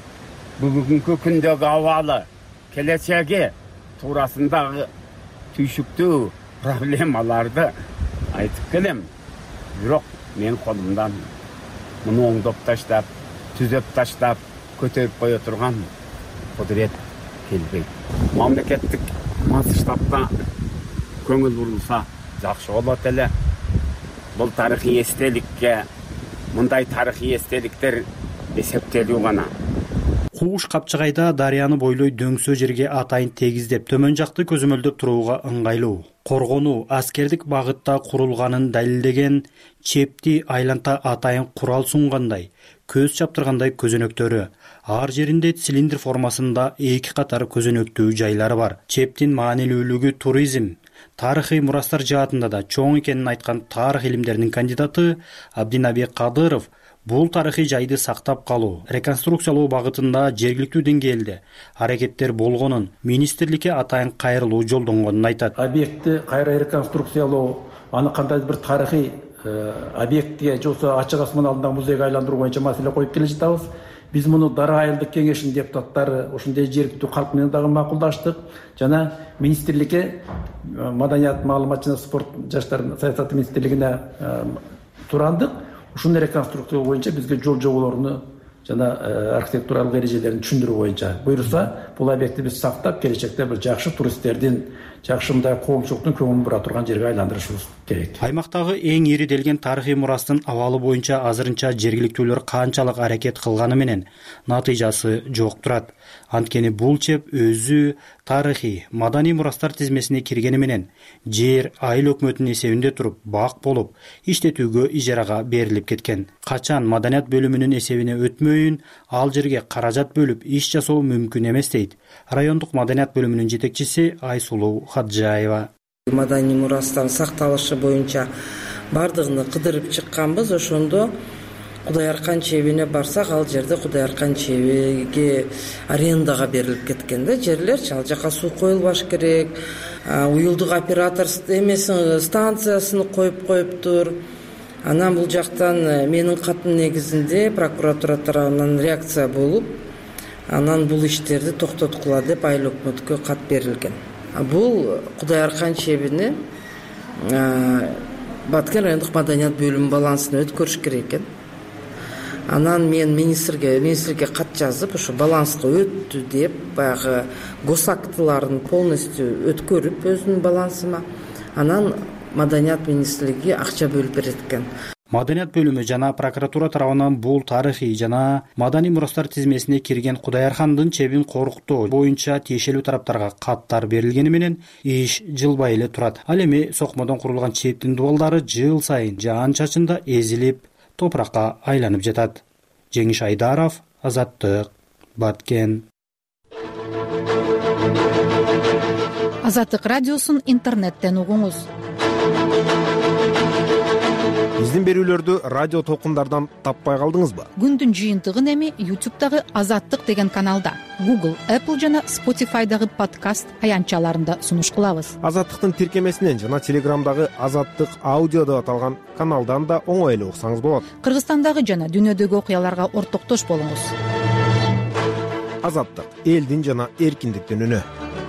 бүгүнкү күндөгү абалы, келечеги туурасындагы түйшүктүү проблемаларды айтып келем. Бирок мен колумдан муну оңдоп таштап, түзөп таштап, көтөрүп кое турган кудурет келбейт. Мамлекеттик масштабда көңүл бурулса жакшы болот эле. Бул тарыхый эстеликке, мындай тарыхый эстеликтер эсептелүү гана. Кууш Капчыгайда дарыяны бойлой дөңсө жерге атайын тегиздеп, төмөн жакты көзөмөлдөп турууга ыңгайлуу. Коргонуу аскердик багытта курулганын далилдеген чепти айланта атайын курал сунгандай, көз чаптыргандай көзөнөктөрү, ар жеринде цилиндр формасында эки катар көзөнөктүү жайлары бар. Чептин маанилүүлүгү туризм, тарыхый мурастар жаатында да чоң экенин айткан тарых илимдеринин кандидаты Абдинаби Кадыров бул тарыхый жайды сактап калуу, реконструкциялоо багытында жергиликтүү деңгээлде аракеттер болгонун, министрликке атайын кайрылуу жолдонгонун айтат. Объектти кайра реконструкциялоо, аны кандайдыр бир тарыхый объектке же болбосо ачык асман алдындагы музейге айландыруу боюнча маселе коюп келе жатабыз. Биз муну Дара айылдык кеңешинин депутаттары ошондой жергиликтүү калк менен дагы макулдаштык. Жана министрликке, маданият, маалымат жана спорт жаштар саясаты министрлигине турандык. Ушуну реконструкциялоо боюнча бизге жол жоболоруну жана архитектуралык эрежелерин түшүндүрүү боюнча буйрса, бул объектти биз сактап, келечекте бир жакшы туристтердин жакшы мындай коомчулуктун көңүлүн бура турган жерге айландырышыбыз керек. Аймактагы эң ириделген тарыхый мурастын абалы боюнча азырынча жергиликтүүлөр канчалык аракет кылганы менен натыйжасы жок турат. Анткени бул чеп өзү тарыхый, маданий мурастар тизмесине киргени менен жер айыл өкмөтүнүн эсебинде туруп бак болуп иштетүүгө ижарага берилип кеткен. Качан маданият бөлүмүнүн эсебине өтмөйүн, ал жерге каражат бөлүп иш жасоо мүмкүн эмес дейт райондук маданият бөлүмүнүн жетекчиси Айсулуу Хаджаева. Маданий мурастардын сакталышы боюнча бардыгын кыдырып чыкканбыз. Ошондо Кудай Аркан чебине барсак, ал жерде Кудай Аркан чебиге арендага берилип кеткен да жерлерчи. Ал жака суу коюлбаш керек, уюлдук оператор эмесин станциясын коюп коюптур. Анан бул жактан менин каттын негизинде прокуратура тарабынан реакция болуп, анан бул иштерди токтоткула деп айыл өкмөткө кат берилген. Бул Кудай Аркан чебини Баткен райондук маданият бөлүмү балансына өткөрүш керек экен. Анан мен министрге министрге кат жазып, ошо баланска өттү деп, баягы госактыларын полностью өткөрүп өзүнүн балансыма, анан маданият министрлиги акча бөлүп берет экен. Маданият бөлүмү жана прокуратура тарабынан бул тарыхый жана маданий мурастар тизмесине кирген Кудай Аркандын чебин коруктоо боюнча тиешелүү тараптарга каттар берилгени менен иш жылбай эле турат. Ал эми сокмодон курулган чептин дубалдары жыл сайын жаан чачында эзилип, топуракка айланып жатат. Жеңиш Айдаров, Азаттык, Баткен. Азаттык радиосун интернеттен угуңуз. Биздин берүүлөрдү радио толкундардан таппай калдыңызбы? Күндүн жыйынтыгын эми YouTube'дагы Азаттык деген каналда, Google, Apple жана Spotify'дагы подкаст аянтчаларында сунуш кылабыз. Азаттыктын тиркемесинен жана Телеграмдагы Азаттык аудио деп аталган каналдан да оңой эле уксаңыз болот. Кыргызстандагы жана дүйнөдөгү окуяларга ортоктош болуңуз. Азаттык — элдин жана эркиндиктин үнү.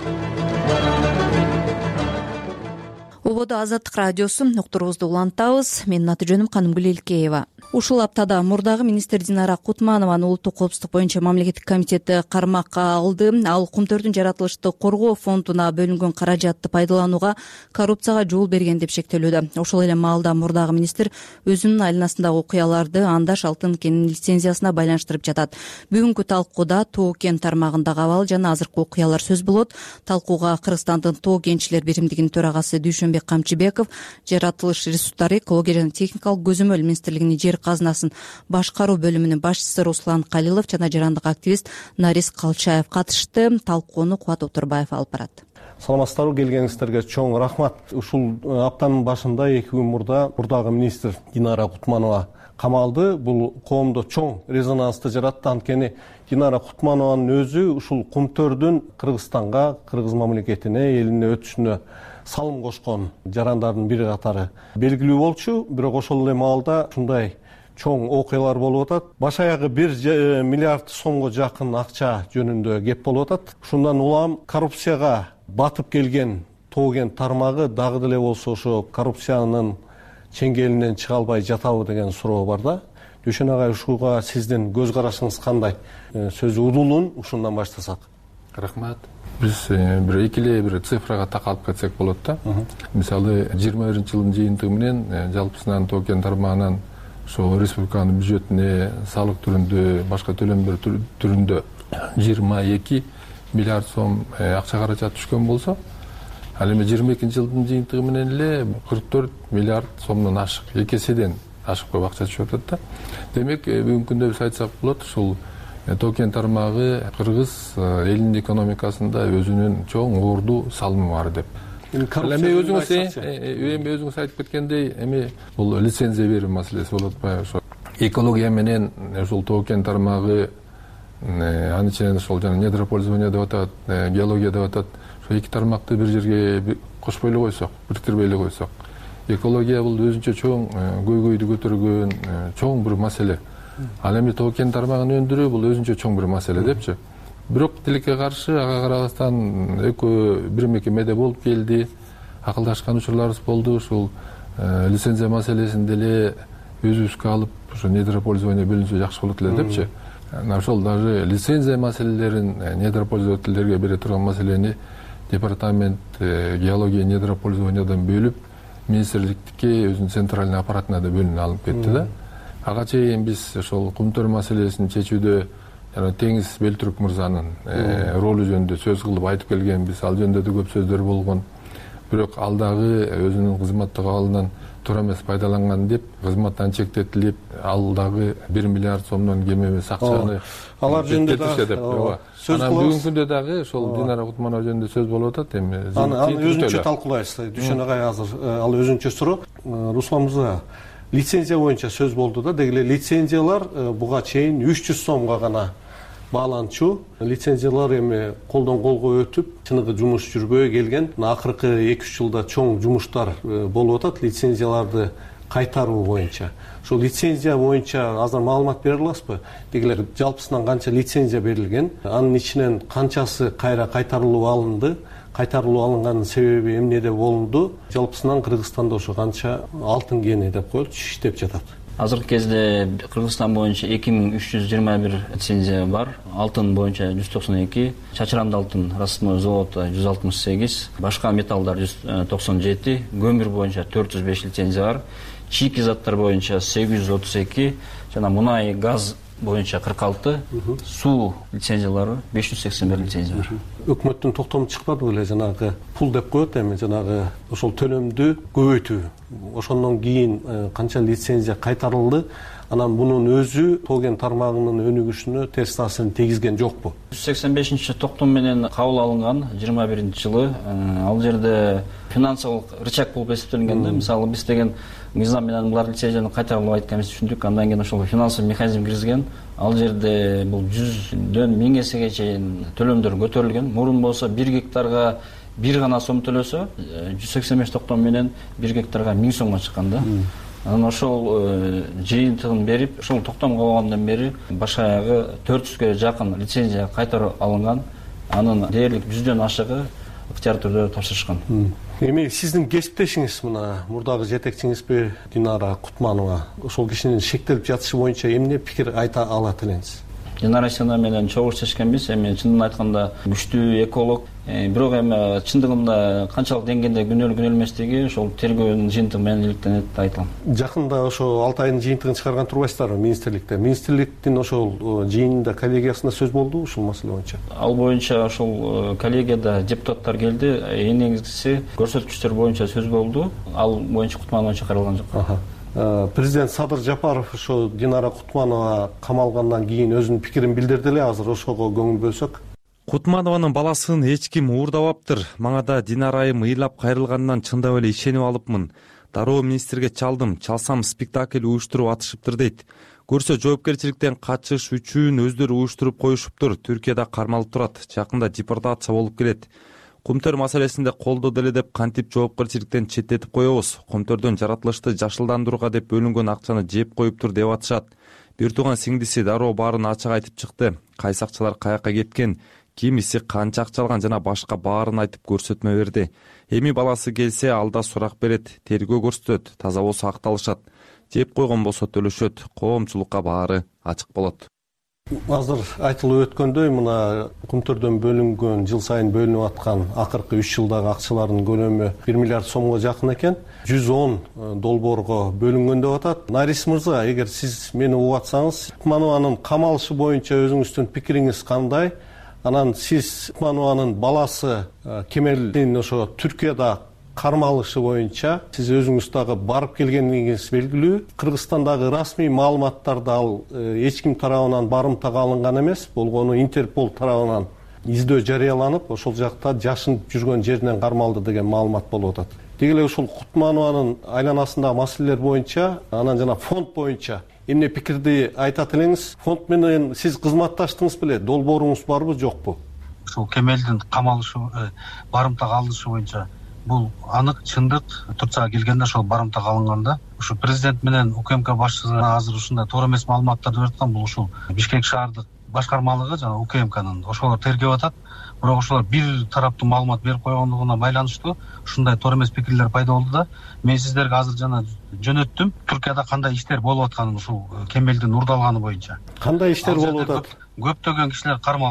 Ободо Азаттык радиосу уктуруубузду улантабыз. Менин аты жөнүм Канымгүл Элкеева. Ушул аптада мурдагы министр Динара Кутманованы улуттук коопсуздук боюнча мамлекеттик комитети кармакка алды. Ал кумтөрдүн жаратылышты коргоо фондуна бөлүнгөн каражатты пайдаланууга коррупцияга жол берген деп шектелүүдө. Ошол эле маалда мурдагы министр өзүнүн айланасындагы окуяларды Андаш Алтын кенинин лицензиясына байланыштырып жатат. Бүгүнкү талкууда Тоо кен тармагындагы абал жана азыркы окуялар сөз болот. Талкууга Кыргызстандын Тоо кенчилер биримдигинин төрагасы Дүйшөнбек Камчыбеков, жаратылыш ресурстары, экология жана техникалык көзөмөл министрлигинин жер казынасын башкаруу бөлүмүнүн башчысы Руслан Калилов жана жарандык активист Нарис Калчаев катышты. Талкууну Кубат Отурбаев алып барат. Саламатсыздарбы, келгениңиздерге чоң рахмат. Ушул аптанын башында эки күн мурда мурдагы министр Динара Кутманова камалды. Бул коомдо чоң резонансты жаратты. Анткени Динара Кутманованын өзү ушул кумтөрдүн Кыргызстанга, кыргыз мамлекетине, элине өтүшүнө салым кошкон жарандардын бири катары белгилүү болчу. Бирок ошол эле маалда ушундай чоң окуялар болуп атат. Баш аягы бир миллиард сомго жакын акча жөнүндө кеп болуп атат. Ушундан улам коррупцияга батып келген Тоо кен тармагы дагы деле болсо ошо коррупциянын чеңгелинен чыга албай жатабы деген суроо бар да. Дүйшөн агай, ушуга сиздин көз карашыңыз кандай? Сөзү удулун ушундан баштасак. Рахмат. Биз бир эки эле бир цифрага такалып кетсек болот да. Мисалы жыйырма биринчи жылдын жыйынтыгы менен жалпысынан Тоо кен тармагынан ошо республиканын бюджетине салык түрүндө, башка төлөмдөр түрүндө жыйырма эки миллиард сом акча каражат түшкөн болсо, ал эми жыйырма экинчи жылдын жыйынтыгы менен эле кырк төрт миллиард сомдон ашык, эки эседен ашык көп акча түшүп атат да. Демек бүгүнкү күндө биз айтсак болот, ушул Тоо кен тармагы кыргыз элинин экономикасында өзүнүн чоң орду салымы бар деп. Эми өзүңүз эми өзүңүз айтып кеткендей, эми бул лицензия берүү маселеси болуп атпайбы? Ошо экология менен ушул Тоо кен тармагы, анын ичинен ошол жана недропользование деп атат, геология деп атат. Ошо эки тармакты бир жерге кошпой эле койсок, бириктирбей эле койсок, экология бул өзүнчө чоң көйгөйдү көтөргөн чоң бир маселе. Ал эми Тоо кен тармагын өндүрүү бул өзүнчө чоң бир маселе депчи. Бирок тилекке каршы ага карабастан экөө бир мекемеде болуп келди, акылдашкан учурларыбыз болду. Ушул лицензия маселесинде эле өзүбүзгө алып, ошо недропользование бөлүнсө жакшы болот эле депчи. Ошол даже лицензия маселелерин недропользовательдерге бере турган маселени департамент геология недропользованиядан бөлүп министрликке өзүнүн центральный аппаратына да бөлүнүп алынып кетти да. Ага чейин биз ошол кумтөр маселесин чечүүдө жана Теңиз Белтүрк мырзанын ролу жөнүндө сөз кылып айтып келгенбиз. Ал жөнүндө да көп сөздөр болгон. Бирок ал дагы өзүнүн кызматтык абалынан туура эмес пайдаланган деп кызматтан чектетилип, ал дагы бир миллиард сомдон кем эмес акчаны алар жөнүндө да сөз кылабыз. Анан бүгүнкү күндө дагы ошол Динара Кутманова жөнүндө сөз болуп атат. Эми аны өзүнчө талкуулайбыз. Дүйшөн агай азыр ал өзүнчө суроо. Руслан мырза, лицензия боюнча сөз болду да. Деги эле лицензиялар буга чейин үч жүз сомго гана бааланчу. Лицензиялар эми колдон колго өтүп, чыныгы жумуш жүрбөй келген. Акыркы эки үч жылда чоң жумуштар болуп атат лицензияларды кайтаруу боюнча. Ошол лицензия боюнча азыр маалымат бере аласызбы? Деги эле жалпысынан канча лицензия берилген? Анын ичинен канчасы кайра кайтарылып алынды? Кайтарылып алынганын себеби эмнеде болду? Жалпысынан Кыргызстанда ошо канча алтын кени деп коелучу иштеп жатат? Азыркы кезде Кыргызстан боюнча эки миң үч жүз жыйырма бир лицензия бар. Алтын боюнча жүз токсон эки, чачырамды алтын рассыпной заводу жүз алтымыш сегиз, башка металлдар жүз токсон жети, көмүр боюнча төрт жүз беш лицензия бар. Чийки заттар боюнча сегиз жүз отуз эки, жана мунай газ боюнча кырк алты, суу лицензиялары беш жүз сексен бир лицензия бар. Өкмөттүн токтому чыкпады беле, жанагы пул деп коет эми, жанагы ошол төлөмдү көбөйтүү. Ошондон кийин канча лицензия кайтарылды? Анан бунун өзү тоген тармагынын өнүгүшүнө терс таасирин тийгизген жокпу? жүз сексен бешинчи токтом менен кабыл алынган жыйырма биринчи жылы. Ал жерде финансылык рычаг болуп эсептелинген да. Мисалы биз деген мыйзам менен булар лицензияны кайтарып айтканыбызды түшүндүк. Андан кийин ошол финансылык механизм киргизген. Ал жерде бул жүздөн миң эсеге чейин төлөмдөр көтөрүлгөн. Мурун болсо бир гектарга бир гана сом төлөсө, жүз сексен беш токтом менен бир гектарга миң сомго чыккан да. Анан ошол жыйынтыгын берип, ошол токтом калгандан бери баш аягы төрт жүзгө жакын лицензия кайтарып алынган. Анын дээрлик жүздөн ашыгы ыктыяр түрдө тапшырышкан. Эми сиздин кесиптешиңиз мына мурдагы жетекчиңизби Динара Кутманова ошол кишинин шектелип жатышы боюнча эмне пикир айта алат элеңиз? Динара Сина менен чогуу иштешкенбиз. Эми чынын айтканда күчтүү эколог. Бирок эми чындыгында канчалык деңгээлде күнөөлүү күнөөлүү эместиги ошол тергөөнүн жыйынтыгы менен иликтенет деп айталам. Жакында ошо алты айдын жыйынтыгын чыгарган турбайсыздарбы министрликте? Министрликтин ошол жыйынында коллегиясында сөз болду ушул маселе боюнча? Ал боюнча ошол коллегияда депутаттар келди. Эң негизгиси көрсөткүчтөр боюнча сөз болду. Ал боюнча Кутманова чакырылган жок. Президент Садыр Жапаров ошо Динара Кутманова камалгандан кийин өзүнүн пикирин билдирди эле. Азыр ошого көңүл бөлсөк. Кутманованын баласын эч ким уурдабаптыр. Мага да Динара айым ыйлап кайрылгандан чындап эле ишенип алыпмын. Дароо министрге чалдым. Чалсам спектакль уюштуруп атышыптыр дейт. Көрсө жоопкерчиликтен качыш үчүн өздөрү уюштуруп коюшуптур. Түркияда кармалып турат. Жакында депортация болуп келет. Кумтөр маселесинде колдоо деле деп кантип жоопкерчиликтен четтетип коебуз. Кумтөрдөн жаратылышты жашылдандырууга деп бөлүнгөн акчаны жеп коюптур деп атышат. Бир тууган сиңдиси дароо баарын ачык айтып чыкты. Кайсы акчалар каяка кеткен, кимиси канча акча алган жана башка баарын айтып көрсөтмө берди. Эми баласы келсе алда сурак берет, тергөө көрсөтөт, таза болсо акталышат, жеп койгон болсо төлөшөт, коомчулукка баары ачык болот. Азыр айтылып өткөндөй, мына кумтөрдөн бөлүнгөн, жыл сайын бөлүнүп аткан акыркы үч жылдагы акчалардын көлөмү бир миллиард сомго жакын экен. жүз он долбоорго бөлүнгөн деп атат. Нарис мырза, эгер сиз мени угуп атсаңыз, Кутманованын камалышы боюнча өзүңүздүн пикириңиз кандай? Анан сиз Кутманованын баласы Кемелдин ошо Түркияда кармалышы боюнча сиз өзүңүз дагы барып келгениңиз белгилүү. Кыргызстандагы расмий маалыматтарда ал эч ким тарабынан барымтага алынган эмес, болгону Интерпол тарабынан издөө жарыяланып, ошол жакта жашынып жүргөн жеринен кармалды деген маалымат болуп атат. Деги эле ушул Кутманованын айланасындагы маселелер боюнча, анан жана фонд боюнча эмне пикирди айтат элеңиз? Фонд менен сиз кызматташтыңыз беле? Долбооруңуз барбы, жокпу? Ушул Кемелдин камалышы, барымтага алынышы боюнча бул анык, чындык. Турцияга келгенде ошол барымтага алынганда, ушу президент менен УКМК башчысына азыр ушундай туура эмес маалыматтарды берип аткан. Бул ушул Бишкек шаардык башкармалыгы жана УКМКнын ошолор тергеп атат. Бирок ошолор бир тараптуу маалымат берип койгондугуна байланыштуу ушундай туура эмес пикирлер пайда болду да. Мен сиздерге азыр жана жөнөттүм. Түркияда кандай иштер болуп атканын ушул Кемелдин уурдалганы боюнча. Кандай иштер болуп атат? Көптөгөн кишилер кармалган.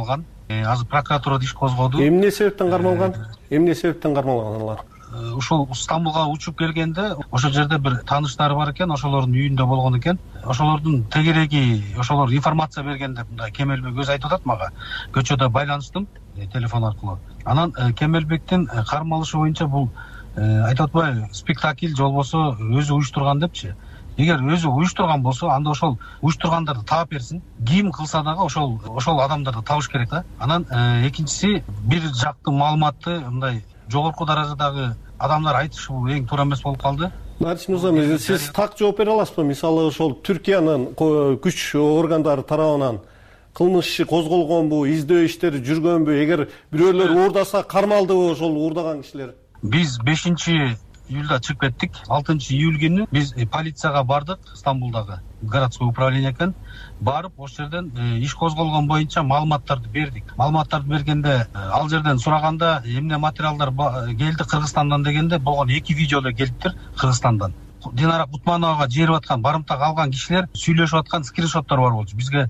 азыр прокуратурада иш козгоду. Эмне себептен кармалган? Эмне себептен кармалган алар? Ушул Стамбулга учуп келгенде ошол жерде бир тааныштары бар экен, ошолордун үйүндө болгон экен. Ошолордун тегереги, ошолор информация берген деп мындай Кемелбек өзү айтып атат мага. Көчөдө байланыштым телефон аркылуу. Анан Кемелбектин кармалышы боюнча бул айтып атпайбы, спектакль же болбосо өзү уюштурган депчи. Эгер өзү уюштурган болсо, анда ошол уюштургандарды таап берсин. Ким кылса дагы ошол ошол адамдарды табыш керек да. Анан экинчиси бир жактуу маалыматты мындай жогорку даражадагы адамдар айтышы бул эң туура эмес болуп калды. Нарис мырза, сиз так жооп бере аласызбы? Мисалы ошол Түркиянын күч органдары тарабынан кылмыш иши козголгонбу, издөө иштери жүргөнбү? Эгер бирөөлөр уурдаса, кармалдыбы ошол уурдаган кишилер? Биз бешинчи июлда чыгып кеттик. алтынчы июль күнү биз полицияга бардык, Стамбулдагы городской управление экен. Барып, ошол жерден иш козголгон боюнча маалыматтарды бердик. Маалыматтарды бергенде, ал жерден сураганда эмне материалдар келди Кыргызстандан дегенде, болгон эки видео эле келиптир Кыргызстандан. Динара Кутмановага жерип аткан, барымтак алган кишилер сүйлөшүп аткан скриншоттор бар болчу. Бизге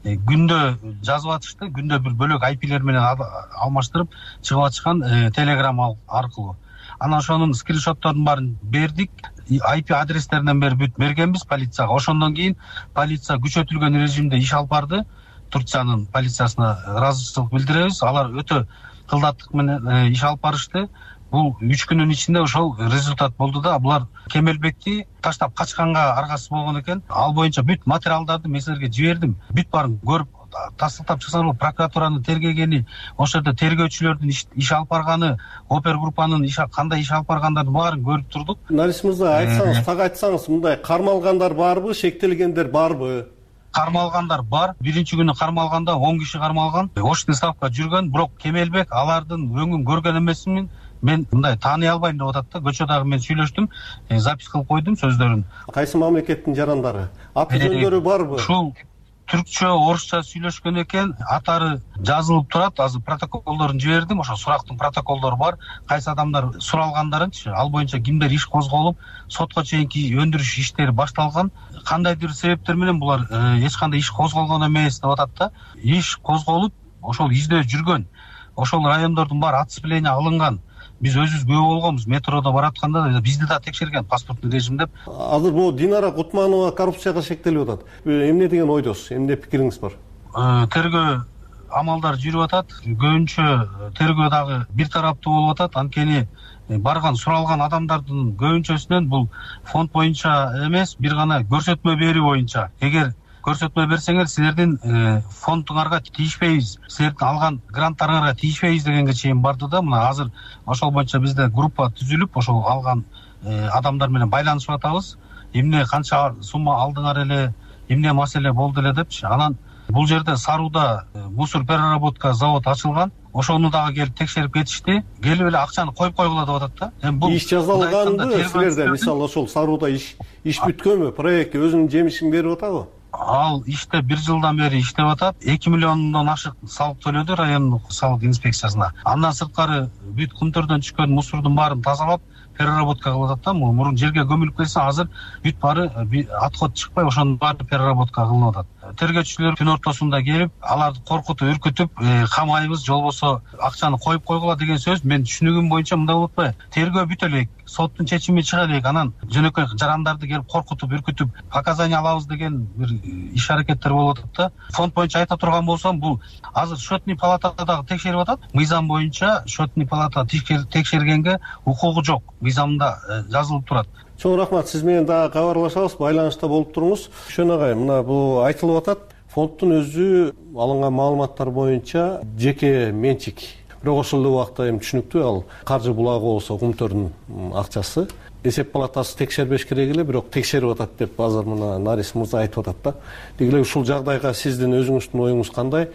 күндө жазып атышты, күндө бир бөлөк ай пилер менен алмаштырып чыгып атышкан телеграм аркылуу. Анан ошонун скриншотторун баарын бердик. ай пи адрестеринен бери бүт бергенбиз полицияга. Ошондон кийин полиция күчөтүлгөн режимде иш алып барды. Турциянын полициясына ыраазычылык билдиребиз. Алар өтө кылдаттык менен иш алып барышты. Бул үч күнүн ичинде ошол результат болду да. Булар Кемелбекти таштап качканга аргасыз болгон экен. Ал боюнча бүт материалдарды мен силерге жибердим. Бүт баарын көрүп тастыктап чыксаңар, прокуратуранын тергегени, ошол жерде тергөөчүлөрдүн иш алып барганы, опергруппанын иш кандай иш алып баргандарын баарын көрүп турдук. Нарис мырза, айтсаңыз, так айтсаңыз, мындай кармалгандар барбы, шектелгендер барбы? Кармалгандар бар. Биринчи күнү кармалганда он киши кармалган. Очный ставка жүргөн, бирок Кемелбек алардын өңүн көргөн эмесмин. Мен мындай тааный албайм деп атат да. Көчөдөгү мен сүйлөштүм, запись кылып койдум сөздөрүн. Кайсы мамлекеттин жарандары? Аты жөндөрү барбы? Ушул түркчө, орусча сүйлөшкөн экен, атары жазылып турат. Азыр протоколдорун жибердим, ошо сурактын протоколдору бар. Кайсы адамдар суралгандарынчы, ал боюнча кимдер иш козголуп, сотко чейинки өндүрүш иштери башталган. Кандайдыр себептер менен булар эч кандай иш козголгон эмес деп атат да. Иш козголуп, ошол издөө жүргөн. Ошол райондордун баары отцепление алынган. Биз өзүбүз күбө болгонбуз, метродо баратканда бизди да текшерген паспорттун режим деп. Азыр бул Динара Кутманова коррупцияга шектелип атат. Эмне деген ойдосуз? Эмне пикириңиз бар? Тергөө амалдар жүрүп атат. Көбүнчө тергөө дагы бир тараптуу болуп атат. Анткени барган суралган адамдардын көбүнчөсүнөн бул фонд боюнча эмес, бир гана көрсөтмө берүү боюнча. Эгер көрсөтмө берсеңер, силердин фондуңарга тийишпейбиз, силердин алган гранттарыңарга тийишпейбиз дегенге чейин барды да. Мына азыр ошол боюнча бизде группа түзүлүп, ошол алган адамдар менен байланышып атабыз. Эмне канча сумма алдыңар эле, эмне маселе болду эле депчи. Анан бул жерде Саруда мусор переработка завод ачылган. Ошону дагы келип текшерип кетишти. Келип эле акчаны коюп койгула деп атат да. Эми бул иш жазалганбы силерде? Мисалы ошол Саруда иш иш бүткөнбү? Проект өзүнүн жемишин берип атабы? Ал иште бир жылдан бери иштеп атат. эки миллиондон ашык салык төлөдү райондук салык инспекциясына. Андан сырткары бүт кумтөрдөн түшкөн мусордун баарын тазалап, переработка кылып атат да. Мурун жерге көмүлүп кетсе, азыр бүт баары отход чыкпай, ошонун баары переработка кылынып атат. Тергөөчүлөр күн ортосунда келип, аларды коркутуп, үркүтүп, камайбыз, же болбосо акчаны коюп койгула деген сөз. Мен түшүнүгүм боюнча мындай болуп атпайбы? Тергөө бүтө элек, соттун чечими чыга элек, анан жөнөкөй жарандарды келип коркутуп, үркүтүп, показания алабыз деген бир иш аракеттер болуп атат да. Фонд боюнча айта турган болсом, бул азыр счетный палатада дагы текшерип атат. Мыйзам боюнча счетный палата текшергенге укугу жок. Мыйзамда жазылып турат. Чоң рахмат, сиз менен дагы кабарлашабыз, байланышта болуп туруңуз. Шөн агай, мына бул айтылып атат. Фонддун өзү алынган маалыматтар боюнча жеке менчик. Бирок ошол эле убакта эми түшүнүктүү, ал каржы булагы болсо кумтөрдүн акчасы. Эсеп палатасы текшербеш керек эле, бирок текшерип атат деп азыр мына Нарис мырза айтып атат да. Деги эле ушул жагдайга сиздин өзүңүздүн оюңуз кандай?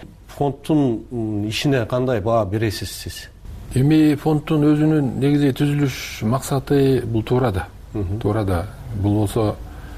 Фонддун ишине кандай баа бересиз сиз? Эми фонддун өзүнүн негизи түзүлүш максаты бул туура да. Туура да. Бул болсо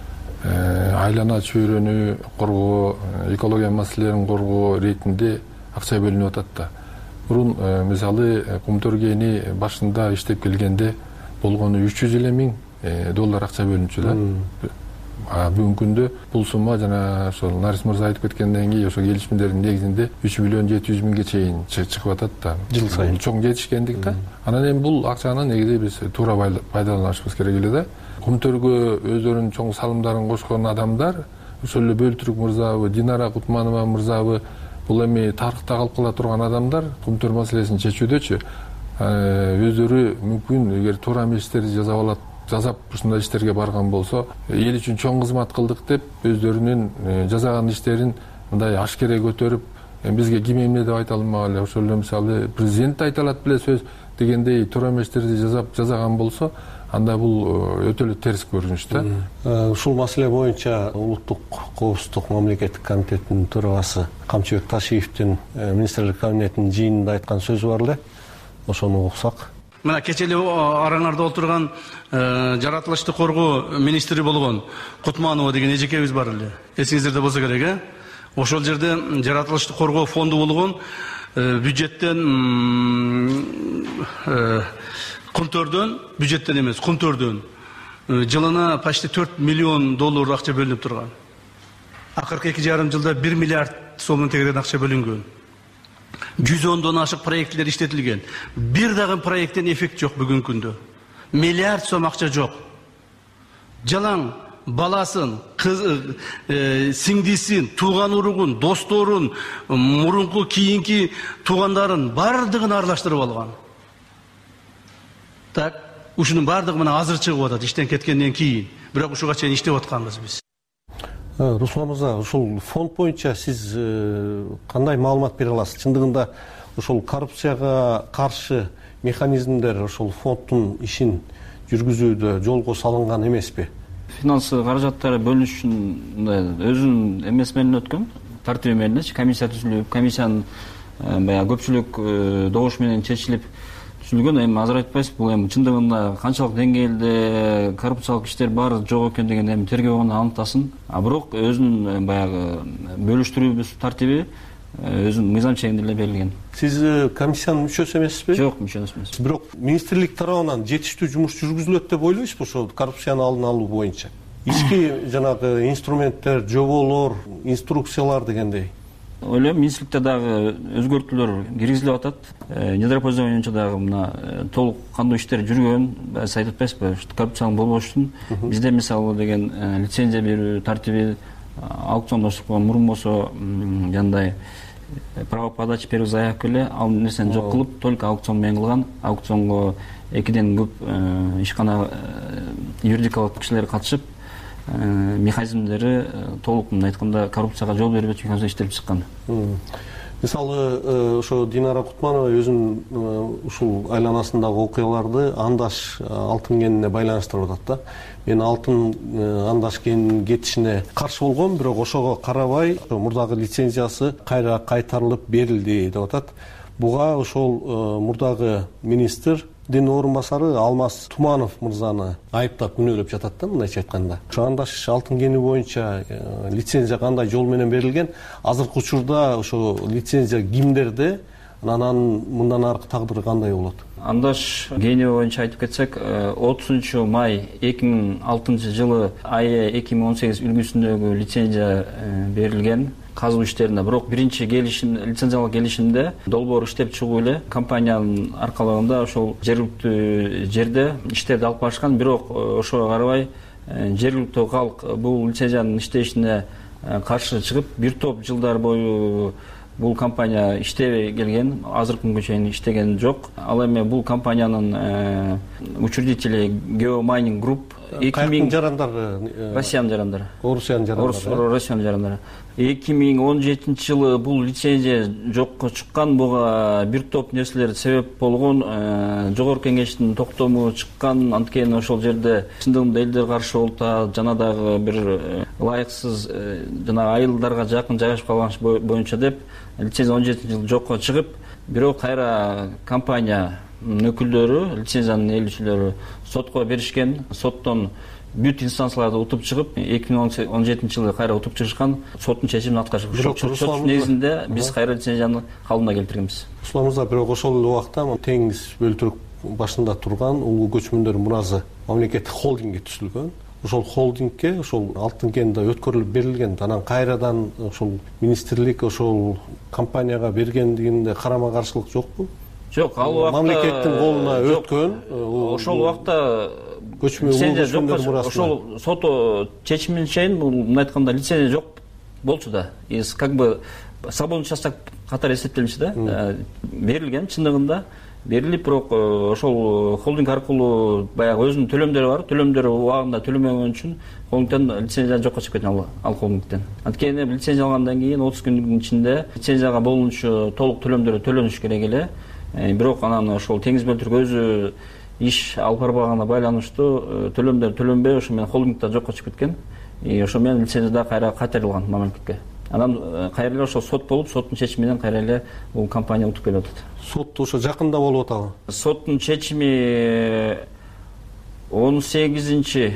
айлана чөйрөнү коргоо, экология маселелерин коргоо иретинде акча бөлүнүп атат да. Мурун мисалы кумтөргени башында иштеп келгенде болгону үч жүз элүү миң доллар акча бөлүнчү да. бүгүнкү күндө бул сумма жана ошол Нарис мырза айтып кеткенден кийин ошо келишимдердин негизинде үч миллион жети жүз миңге чейин чыгып атат да жыл сайын чоң жетишкендик да. Анан эми бул акчаны негизи биз туура пайдаланышыбыз керек эле да. Кумтөргө өздөрүнүн чоң салымдарын кошкон адамдар, ошол эле Бөлтүрүк мырзабы, Динара Кутманова мырзабы, бул эми тарыхта калып кала турган адамдар Кумтөр маселесин чечүүдөчү өздөрү мүмкүн эгер туура эместерди жасап алат, жасап ушундай иштерге барган болсо, эл үчүн чоң кызмат кылдык деп өздөрүнүн жасаган иштерин мындай ашкере көтөрүп, бизге ким эмне деп айта алмак эле. Ошол эле мисалы президент айта алат беле сөз дегендей туура эместерди жасап жасаган болсо, анда бул өтө эле терс көрүнүш да. Ушул маселе боюнча улуттук коопсуздук мамлекеттик комитетинин төрагасы Камчыбек Ташиевдин министрлер кабинетинин жыйынында айткан сөзү бар эле. Ошону уксак. Мына кече эле араңарда отурган жаратылышты коргоо министри болгон Кутманова деген эжекебиз бар эле. Эсиңиздерде болсо керек, э? Ошол жерде жаратылышты коргоо фонду болгон бюджеттен Кумтөрдөн, бюджеттен эмес, Кумтөрдөн жылына почти төрт миллион доллар акча бөлүнүп турган. Акыркы эки жарым жылда бир миллиард сомдон тегерен акча бөлүнгөн. жүз ондон ашык проектлер иштетилген. Бир дагы проекттен эффект жок бүгүнкү күндө. Миллиард сом акча жок. Жалаң баласын, сиңдисин, тууган уругун, досторун, мурунку кийинки туугандарын бардыгын аралаштырып алган. Так, ушунун бардыгы мына азыр чыгып атат иштен кеткенден кийин. Бирок ушуга чейин иштеп атканбыз биз. Руслан мырза, ушул фонд боюнча сиз кандай маалымат бере аласыз? Чындыгында ушул коррупцияга каршы механизмдер ушул фонддун ишин жүргүзүүдө жолго салынган эмеспи? Финансы каражаттары бөлүнүш үчүн өзүнүн эмеси менен өткөн, тартиби менен эле комиссия түзүлүп, комиссиянын баягы көпчүлүк добуш менен чечилип түзүлгөн. Эми азыр айтпайсыз, бул эми чындыгында канчалык деңгээлде коррупциялык иштер бар жок экен деген эми тергөө гана аныктасын. А бирок өзүнүн баягы бөлүштүрүү тартиби өзүнүн мыйзам чегинде эле берилген. Сиз комиссиянын мүчөсү эмессизби? Жок, мүчө эмесмин. Бирок министрлик тарабынан жетиштүү жумуш жүргүзүлөт деп ойлойсузбу ошол коррупцияны алдын алуу боюнча? Ички жанагы инструменттер, жоболор, инструкциялар дегендей. Ойлойм, министрликте дагы өзгөртүүлөр киргизилип атат. Недропользование боюнча дагы мына толук кандуу иштер жүргөн. Сиз айтып атпайсызбы, коррупциянын болбош үчүн бизде мисалы деген лицензия берүү тартиби аукциондоштукка мурун болсо жандай право подачи первый заявка эле ал нерсени жок кылып, только аукцион менен кылган. Аукционго экиден көп ишкана юридикалык кишилер катышып, механизмдери толук мындай айтканда коррупцияга жол бербечү механизм иштелип чыккан. Мисалы ошо Динара Кутманова өзүнүн ушул айланасындагы окуяларды андаш алтын кенине байланыштырып атат да. Мен алтын андаш кенинин кетишине каршы болгом, бирок ошого карабай мурдагы лицензиясы кайра кайтарылып берилди деп атат. Буга ошол мурдагы министр дин орун басары Алмаз Туманов мырзаны айыптап күнөөлөп жатат да, мындайча айтканда. Ошо андаш алтын кени боюнча лицензия кандай жол менен берилген? Азыркы учурда ошо лицензия кимдерде? Анан мындан аркы тагдыры кандай болот? Андаш кени боюнча айтып кетсек, отузунчу май эки миң алтынчы жылы АЭ эки миң он сегиз үлгүсүндөгү лицензия берилген казуу иштерине. Бирок биринчи келишим, лицензиялык келишимде долбоор иштеп чыгуу эле компаниянын аркалыгында ошол жергиликтүү жерде иштерди алып барышкан. Бирок ошого карабай жергиликтүү калк бул лицензиянын иштешине каршы чыгып, бир топ жылдар бою бул компания иштебей келген, азыркы күнгө чейин иштеген жок. Ал эми бул компаниянын учредители Geomining Group Кайрктын жарандары? Россиянын жарандары. Орусиянын жарандары. Россиянын жарандары. эки миң он жетинчи жылы бул лицензия жокко чыккан. Буга бир топ нерселер себеп болгон. Жогорку кеңештин токтому чыккан. Анткени ошол жерде чындыгында элдер каршы болуп, жана дагы бир ылайыксыз жана айылдарга жакын жайгашып калган боюнча деп лицензия он жетинчи жылы жокко чыгып, бирок кайра компания өкүлдөрү, лицензиянын ээлүүчүлөрү сотко беришкен. Соттон бүт инстанцияларды утуп чыгып, эки миң он жетинчи жылы кайра утуп чыгышкан. Соттун чечимин аткарышып, сот негизинде биз кайра лицензияны калыбына келтиргенбиз. Руслан мырза, бирок ошол эле убакта Теңиз Бөлтүрүк башында турган улуу көчмөндөр муразы мамлекеттик холдингге түзүлгөн. ошол холдингке ошол алтын кен да өткөрүлүп берилген. Анан кайрадан ошол министрлик ошол компанияга бергендигинде карама каршылык жокпу? Жок, ал убакта мамлекеттин колуна өткөн. Ошол убакта лицензия жок. Ошол сот чечимине чейин мындай айтканда лицензия жок болчу да. Из как бы свободный участок катары эсептелинчи да. Берилген чындыгында берилип, бирок ошол холдинг аркылуу баягы өзүнүн төлөмдөрү бар. Төлөмдөрү убагында төлөмөгөн үчүн холдингден лицензия жокко чыгып кеткен ал, ал холдингден. Анткени лицензия алгандан кийин отуз күндүн ичинде лицензияга болуучу толук төлөмдөрү төлөнүш керек эле. Бирок анан ошол теңиз бөлтүрк өзү иш алып барбаганына байланыштуу төлөмдөр төлөнбөй, ошо менен холдингда жокко чыгып кеткен. И ошо менен лицензия да кайра кайтарылган мамлекетке. Анан кайра эле ошол сот болуп, соттун чечими менен кайра эле бул компания утуп келип атат. Сот ошо жакында болуп атабы? Соттун чечими он сегизинчи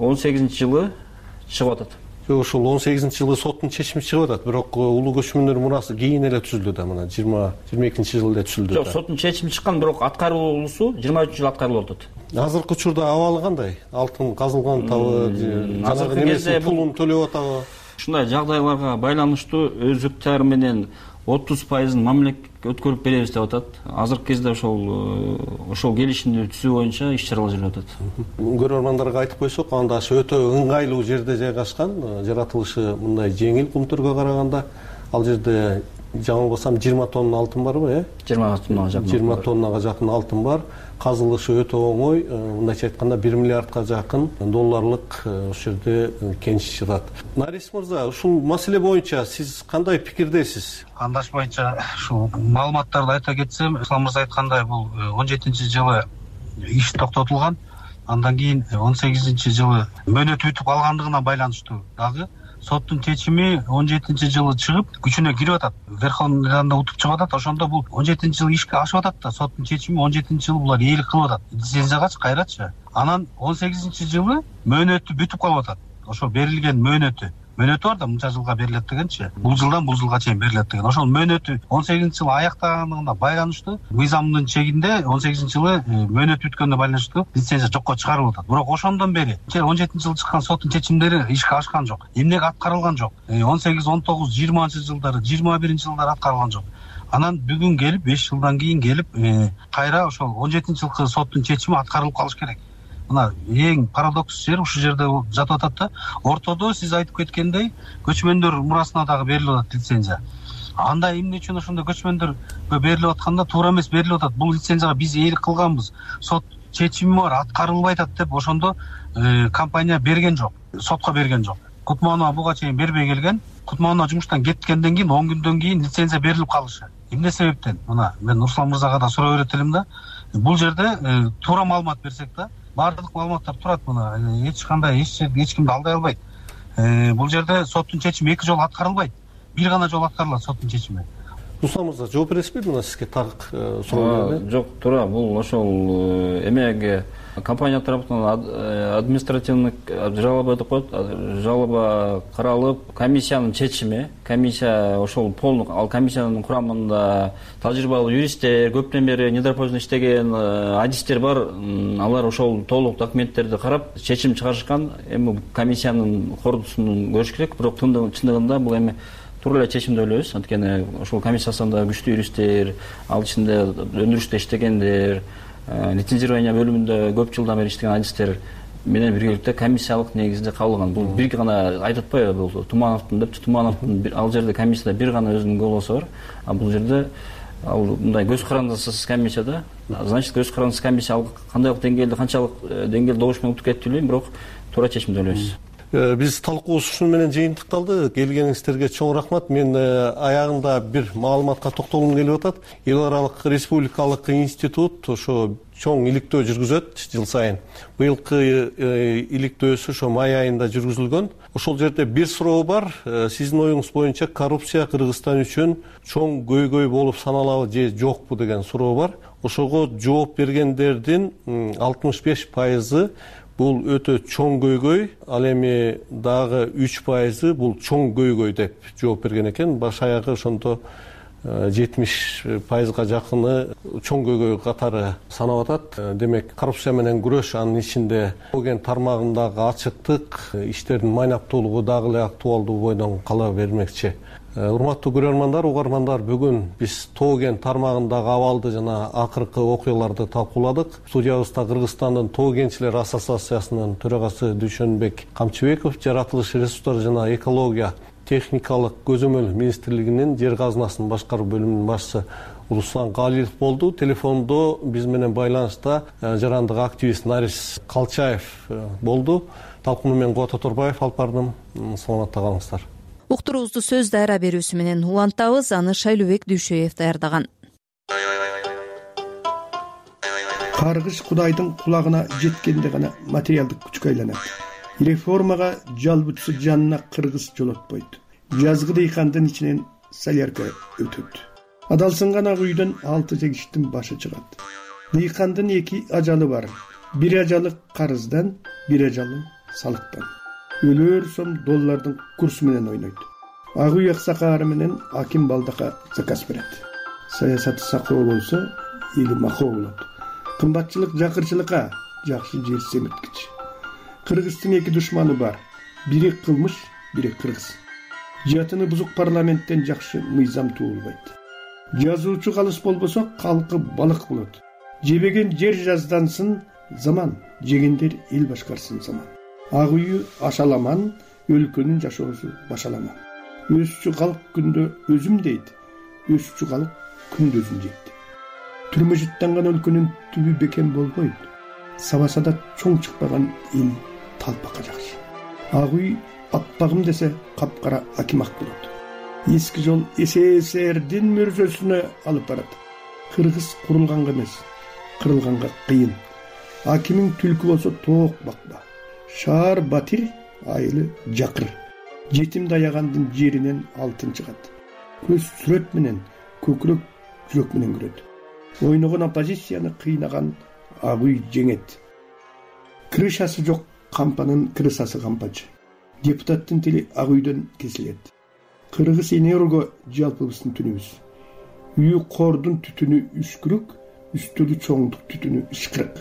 жылы чыгып атат. Жок, ошол он сегизинчи жылы соттун чечими чыгып атат, бирок улуу көчмөндөр мурасы кийин эле түзүлдү да, мына жыйырма жыйырма экинчи жылы эле түзүлдү да. Жок, соттун чечими чыккан, бирок аткаруусу жыйырма үчүнчү жылы аткарылып атат. Азыркы учурда абалы кандай? Алтын казылган табы, жанагы немеси пулун төлөп атабы? Ушундай жагдайларга байланыштуу өзүктөр менен отуз пайызын мамлекетке өткөрүп беребиз деп атат. Азыркы кезде ошол ошол келишимди түзүү боюнча иш чаралар жүрүп атат. Көрөрмандарга айтып койсок, анда өтө ыңгайлуу жерде жайгашкан, жаратылышы мындай жеңил кумтөргө караганда. Ал жерде жаңылбасам жыйырма тонна алтын барбы, э? жыйырма тоннага жакын. жыйырма тоннага жакын алтын бар. Казылышы өтө оңой, мындайча айтканда бир миллиардка жакын долларлык ошол жерде кениш жатат. Нарис мырза, ушул маселе боюнча сиз кандай пикирдесиз? Кандаш боюнча ушул маалыматтарды айта кетсем, Ислам мырза айткандай, бул он жетинчи жылы иш токтотулган. Андан кийин он сегизинчи жылы мөөнөт бүтүп алгандыгына байланыштуу дагы соттун чечими он жетинчи жылы чыгып, күчүнө кирип атат. Верховный Радада утуп чыгып атат. Ошондо бул он жетинчи жылы ишке ашып атат да, соттун чечими он жетинчи жылы булар ээлик кылып атат. Лицензиягачы кайрачы. Анан он сегизинчи жылы мөөнөтү бүтүп калып атат. Ошо берилген мөөнөтү мөөнөтү бар да, мынча жылга берилет дегенчи. Бул жылдан бул жылга чейин берилет деген. Ошол мөөнөтү он сегизинчи жылы аяктаганына байланыштуу мыйзамдын чегинде он сегизинчи жылы мөөнөт бүткөнүнө байланыштуу лицензия жокко чыгарылып атат. Бирок ошондон бери он жетинчи жылы чыккан соттун чечимдери ишке ашкан жок. Эмнеге аткарылган жок? он сегиз, он тогуз, жыйырманчы жылдары, жыйырма биринчи жылдары аткарылган жок. Анан бүгүн келип, беш жылдан кийин келип, кайра ошол он жетинчи жылкы соттун чечими аткарылып калыш керек. Мына эң парадокс жер ушул жерде жатып атат да. Ортодо сиз айтып кеткендей, көчмөндөр мурасына дагы берилип атат лицензия. Анда эмне үчүн ошондо көчмөндөргө берилип атканда туура эмес берилип атат. Бул лицензияга биз ээлик кылганбыз. Сот чечими бар, аткарылбай атат деп ошондо компания берген жок, сотко берген жок. Кутманова буга чейин бербей келген. Кутманова жумуштан кеткенден кийин он күндөн кийин лицензия берилип калышы. Эмне себептен? Мына мен Руслан мырзага да суроо берет элем да. Бул жерде туура маалымат берсек да, баардык маалыматтар турат, мына эч кандай эч эч кимди алдай албайт. Бул жерде соттун чечими эки жолу аткарылбайт. Бир гана жолу аткарылат соттун чечими. Руслан мырза, жооп бересизби мына сизге так суроо? Жок, туура. Бул ошол эмеге компания тарапынан административный жалоба деп коет. Жалоба каралып, комиссиянын чечими, комиссия ошол полный, ал комиссиянын курамында тажрыйбалуу юристтер, көптөн бери недропользовно иштеген адистер бар. Алар ошол толук документтерди карап, чечим чыгарышкан. Эми комиссиянын кордусун көрүш керек, бирок чындыгында бул эми туура эле чечим деп ойлойбуз. Анткени ошол комиссиясында күчтүү юристтер, ал ичинде өндүрүштө иштегендер, лицензирование бөлүмүндө көп жылдан бери иштеген адистер менен биргеликте комиссиялык негизинде кабылган. Бул бир гана айтып атпайбы, бул Тумановдун деп, Тумановдун ал жерде комиссияда бир гана өзүнүн голосу бар. А бул жерде ал мындай көз карандысыз комиссияда, значит көз карандысыз комиссия ал кандайлык деңгээлде, канчалык деңгээлде добуш менен утуп кетти билбейм, бирок туура чечим деп ойлойбуз. Биз талкуубуз ушун менен жыйынтыкталды. Келгениңиздерге чоң рахмат. Мен аягында бир маалыматка токтолгум келип атат. Эл аралык республикалык институт ошо чоң иликтөө жүргүзөт жыл сайын. Быйылкы иликтөөсү ошо май айында жүргүзүлгөн. Ошол жерде бир суроо бар. Сиздин оюңуз боюнча коррупция Кыргызстан үчүн чоң көйгөй болуп саналабы же жокпу деген суроо бар. Ошого жооп бергендердин алтымыш беш пайызы бул өтө чоң көйгөй, ал эми дагы үч пайызы бул чоң көйгөй деп жооп берген экен. Баш аягы ошондо жетимиш пайызга жакыны чоң көйгөй катары санап атат. Демек коррупция менен күрөш, анын ичинде тоген тармагындагы ачыктык, иштердин майнаптуулугу дагы эле актуалдуу бойдон кала бермекчи. Урматтуу көрөрмандар, угармандар, бүгүн биз тоген тармагындагы абалды жана акыркы окуяларды талкууладык. Студиябызда Кыргызстандын Тоо кенчилер ассоциациясынын төрагасы Дүйшөнбек Камчыбеков, жаратылыш ресурстары жана экология техникалык көзөмөл министрлигинин жер казынасынын башкаруу бөлүмүнүн башчысы Руслан Галилов болду. Телефондо биз менен байланышта жарандык активист Нарис Калчаев болду. Талкууну мен Кубат Оторбаев алып бардым. Саламатта калыңыздар. Уктуруубузду сөз дайра берүүсү менен улантабыз. Аны Шайлообек Дүйшөев даярдаган. Каргыш Кудайдын кулагына жеткенде гана материалдык күчкө айланат. Реформага жалбытысы жанына кыргыз жолотпойт. Жазгы дыйкандын ичинен солярка өтөт. Адалсынган ак үйдөн алты жегиштин башы чыгат. Дыйкандын эки ажалы бар. Бир ажалы карыздан, бир ажалы салыктан. Өлөр сом доллардын курсу менен ойнойт. Ак үй аксакаары менен аким балдака заказ берет. Саясаты сакоо болсо, эли макоо болот. Кымбатчылык жакырчылыкка жакшы жер семирткич. Кыргыздын эки душманы бар. Бири кылмыш, бири кыргыз. Жатыны бузук парламенттен жакшы мыйзам туулбайт. Жазуучу калыс болбосо калкы балык болот. Жебеген жер жаздансын заман, жегендер эл башкарсын заман. Ак үйү ашаламан, өлкөнүн жашоосу башаламан. Өсчү калк күндө өзүм дейт, өсчү калк күндөзүн жейт. Түрмө жыттанган өлкөнүн түбү бекем болбойт. Сабасада чоң чыкпаган эл талпакка жакшы. Ак үй аппагым десе капкара акимак болот. Эски жол СССРдин мөрзөсүнө алып барат. Кыргыз курулганга эмес, кырылганга кыйын. Акимиң түлкү болсо тоок бакпа. Шаар батир, айылы жакыр. Жетим даягандын жеринен алтын чыгат. Көз сүрөт менен, көкүрөк жүрөк менен көрөт. Ойногон оппозицияны кыйнаган ак үй жеңет. Крышасы жок кампанын крысасы кампачы. Депутаттын тили ак үйдөн кесилет. Кыргыз энерго жалпыбыздын түнүбүз. Үйү кордун түтүнү үшкүрүк, үстөлү чоңдук түтүнү ышкырык.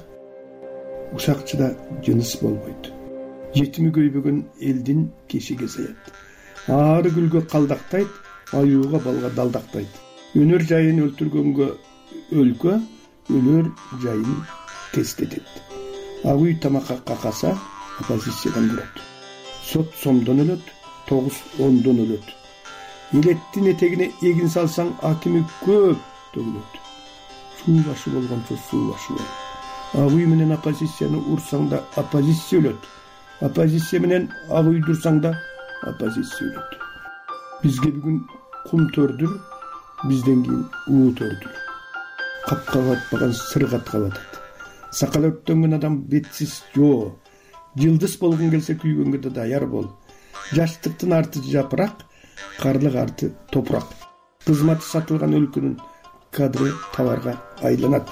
Ушакчыда жыныс болбойт. Жетими көйбөгөн элдин кешиге саят. Ары гүлгө калдактайт, аюуга балга далдактайт. Өнөр жайын өлтүргөнгө өлкө, өлөр жайын тестетет. Ак үй тамакка какаса, оппозициядан көрөт. Сот сомдон өлөт, тогуз ондон өлөт. Элеттин этегине эгин салсаң, акими көп төгүлөт. Суу башы болгончо суу башы бол. Ак үй менен оппозицияны урсаң да оппозиция өлөт. Оппозиция менен ак үй дурсаң да оппозиция өлөт. Бизге бүгүн кум төрдүр, бизден кийин уу төрдүр. Капка батпаган сыр катка батат. Сакал өктөнгөн адам бетсиз жоо. Жылдыз болгон келсе күйгөнгө да даяр бол. Жаштыктын арты жапырак, карлык арты топурак. Кызматы сатылган өлкөнүн кадры товарга айланат.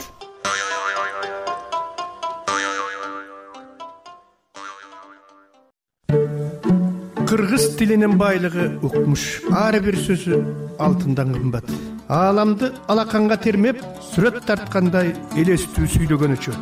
Кыргыз тилинин байлыгы укмуш. Ар бир сөзү алтындан кымбат. Ааламды алаканга термеп, сүрөт тарткандай элестүү сүйлөгөнүчө.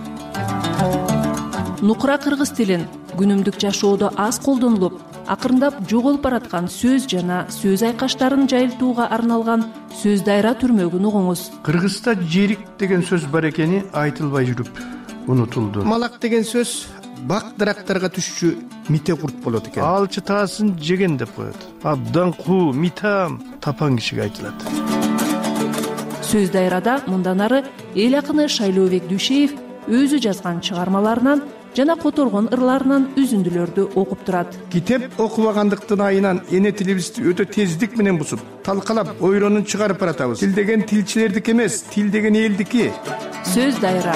Нукура кыргыз тилин күнүмдүк жашоодо аз колдонулуп, акырындап жоголуп бараткан сөз жана сөз айкаштарын жайылтууга арналган сөз дайра түрмөгүн угуңуз. Кыргызда жерик деген сөз бар экени айтылбай жүрүп унутулду. Малак деген сөз бак дарактарга түшчү мите курт болот экен. Алчы таасын жеген деп коет. Абдан куу, митам тапан кишиге айтылат. Сөз дайрада мындан ары эл акыны Шайлообек Дүйшөев өзү жазган чыгармаларынан жана которгон ырларынан үзүндүлөрдү окуп турат. Китеп окубагандыктын айынан эне тилибизди өтө тездик менен бусуп, талкалап, ойронун чыгарып баратабыз. Тил деген тилчилердики эмес, тил деген элдики. Сөз дайра.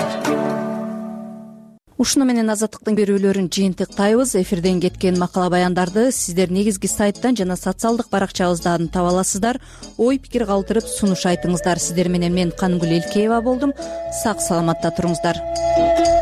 Ушуну менен Азаттыктын берүүлөрүн жыйынтыктайбыз. Эфирден кеткен макала баяндарды сиздер негизги сайттан жана социалдык баракчабыздан таба аласыздар. Ой пикир калтырып сунуш айтыңыздар. Сиздер менен мен Каныгүл Элкеева болдум. Сак саламатта туруңуздар.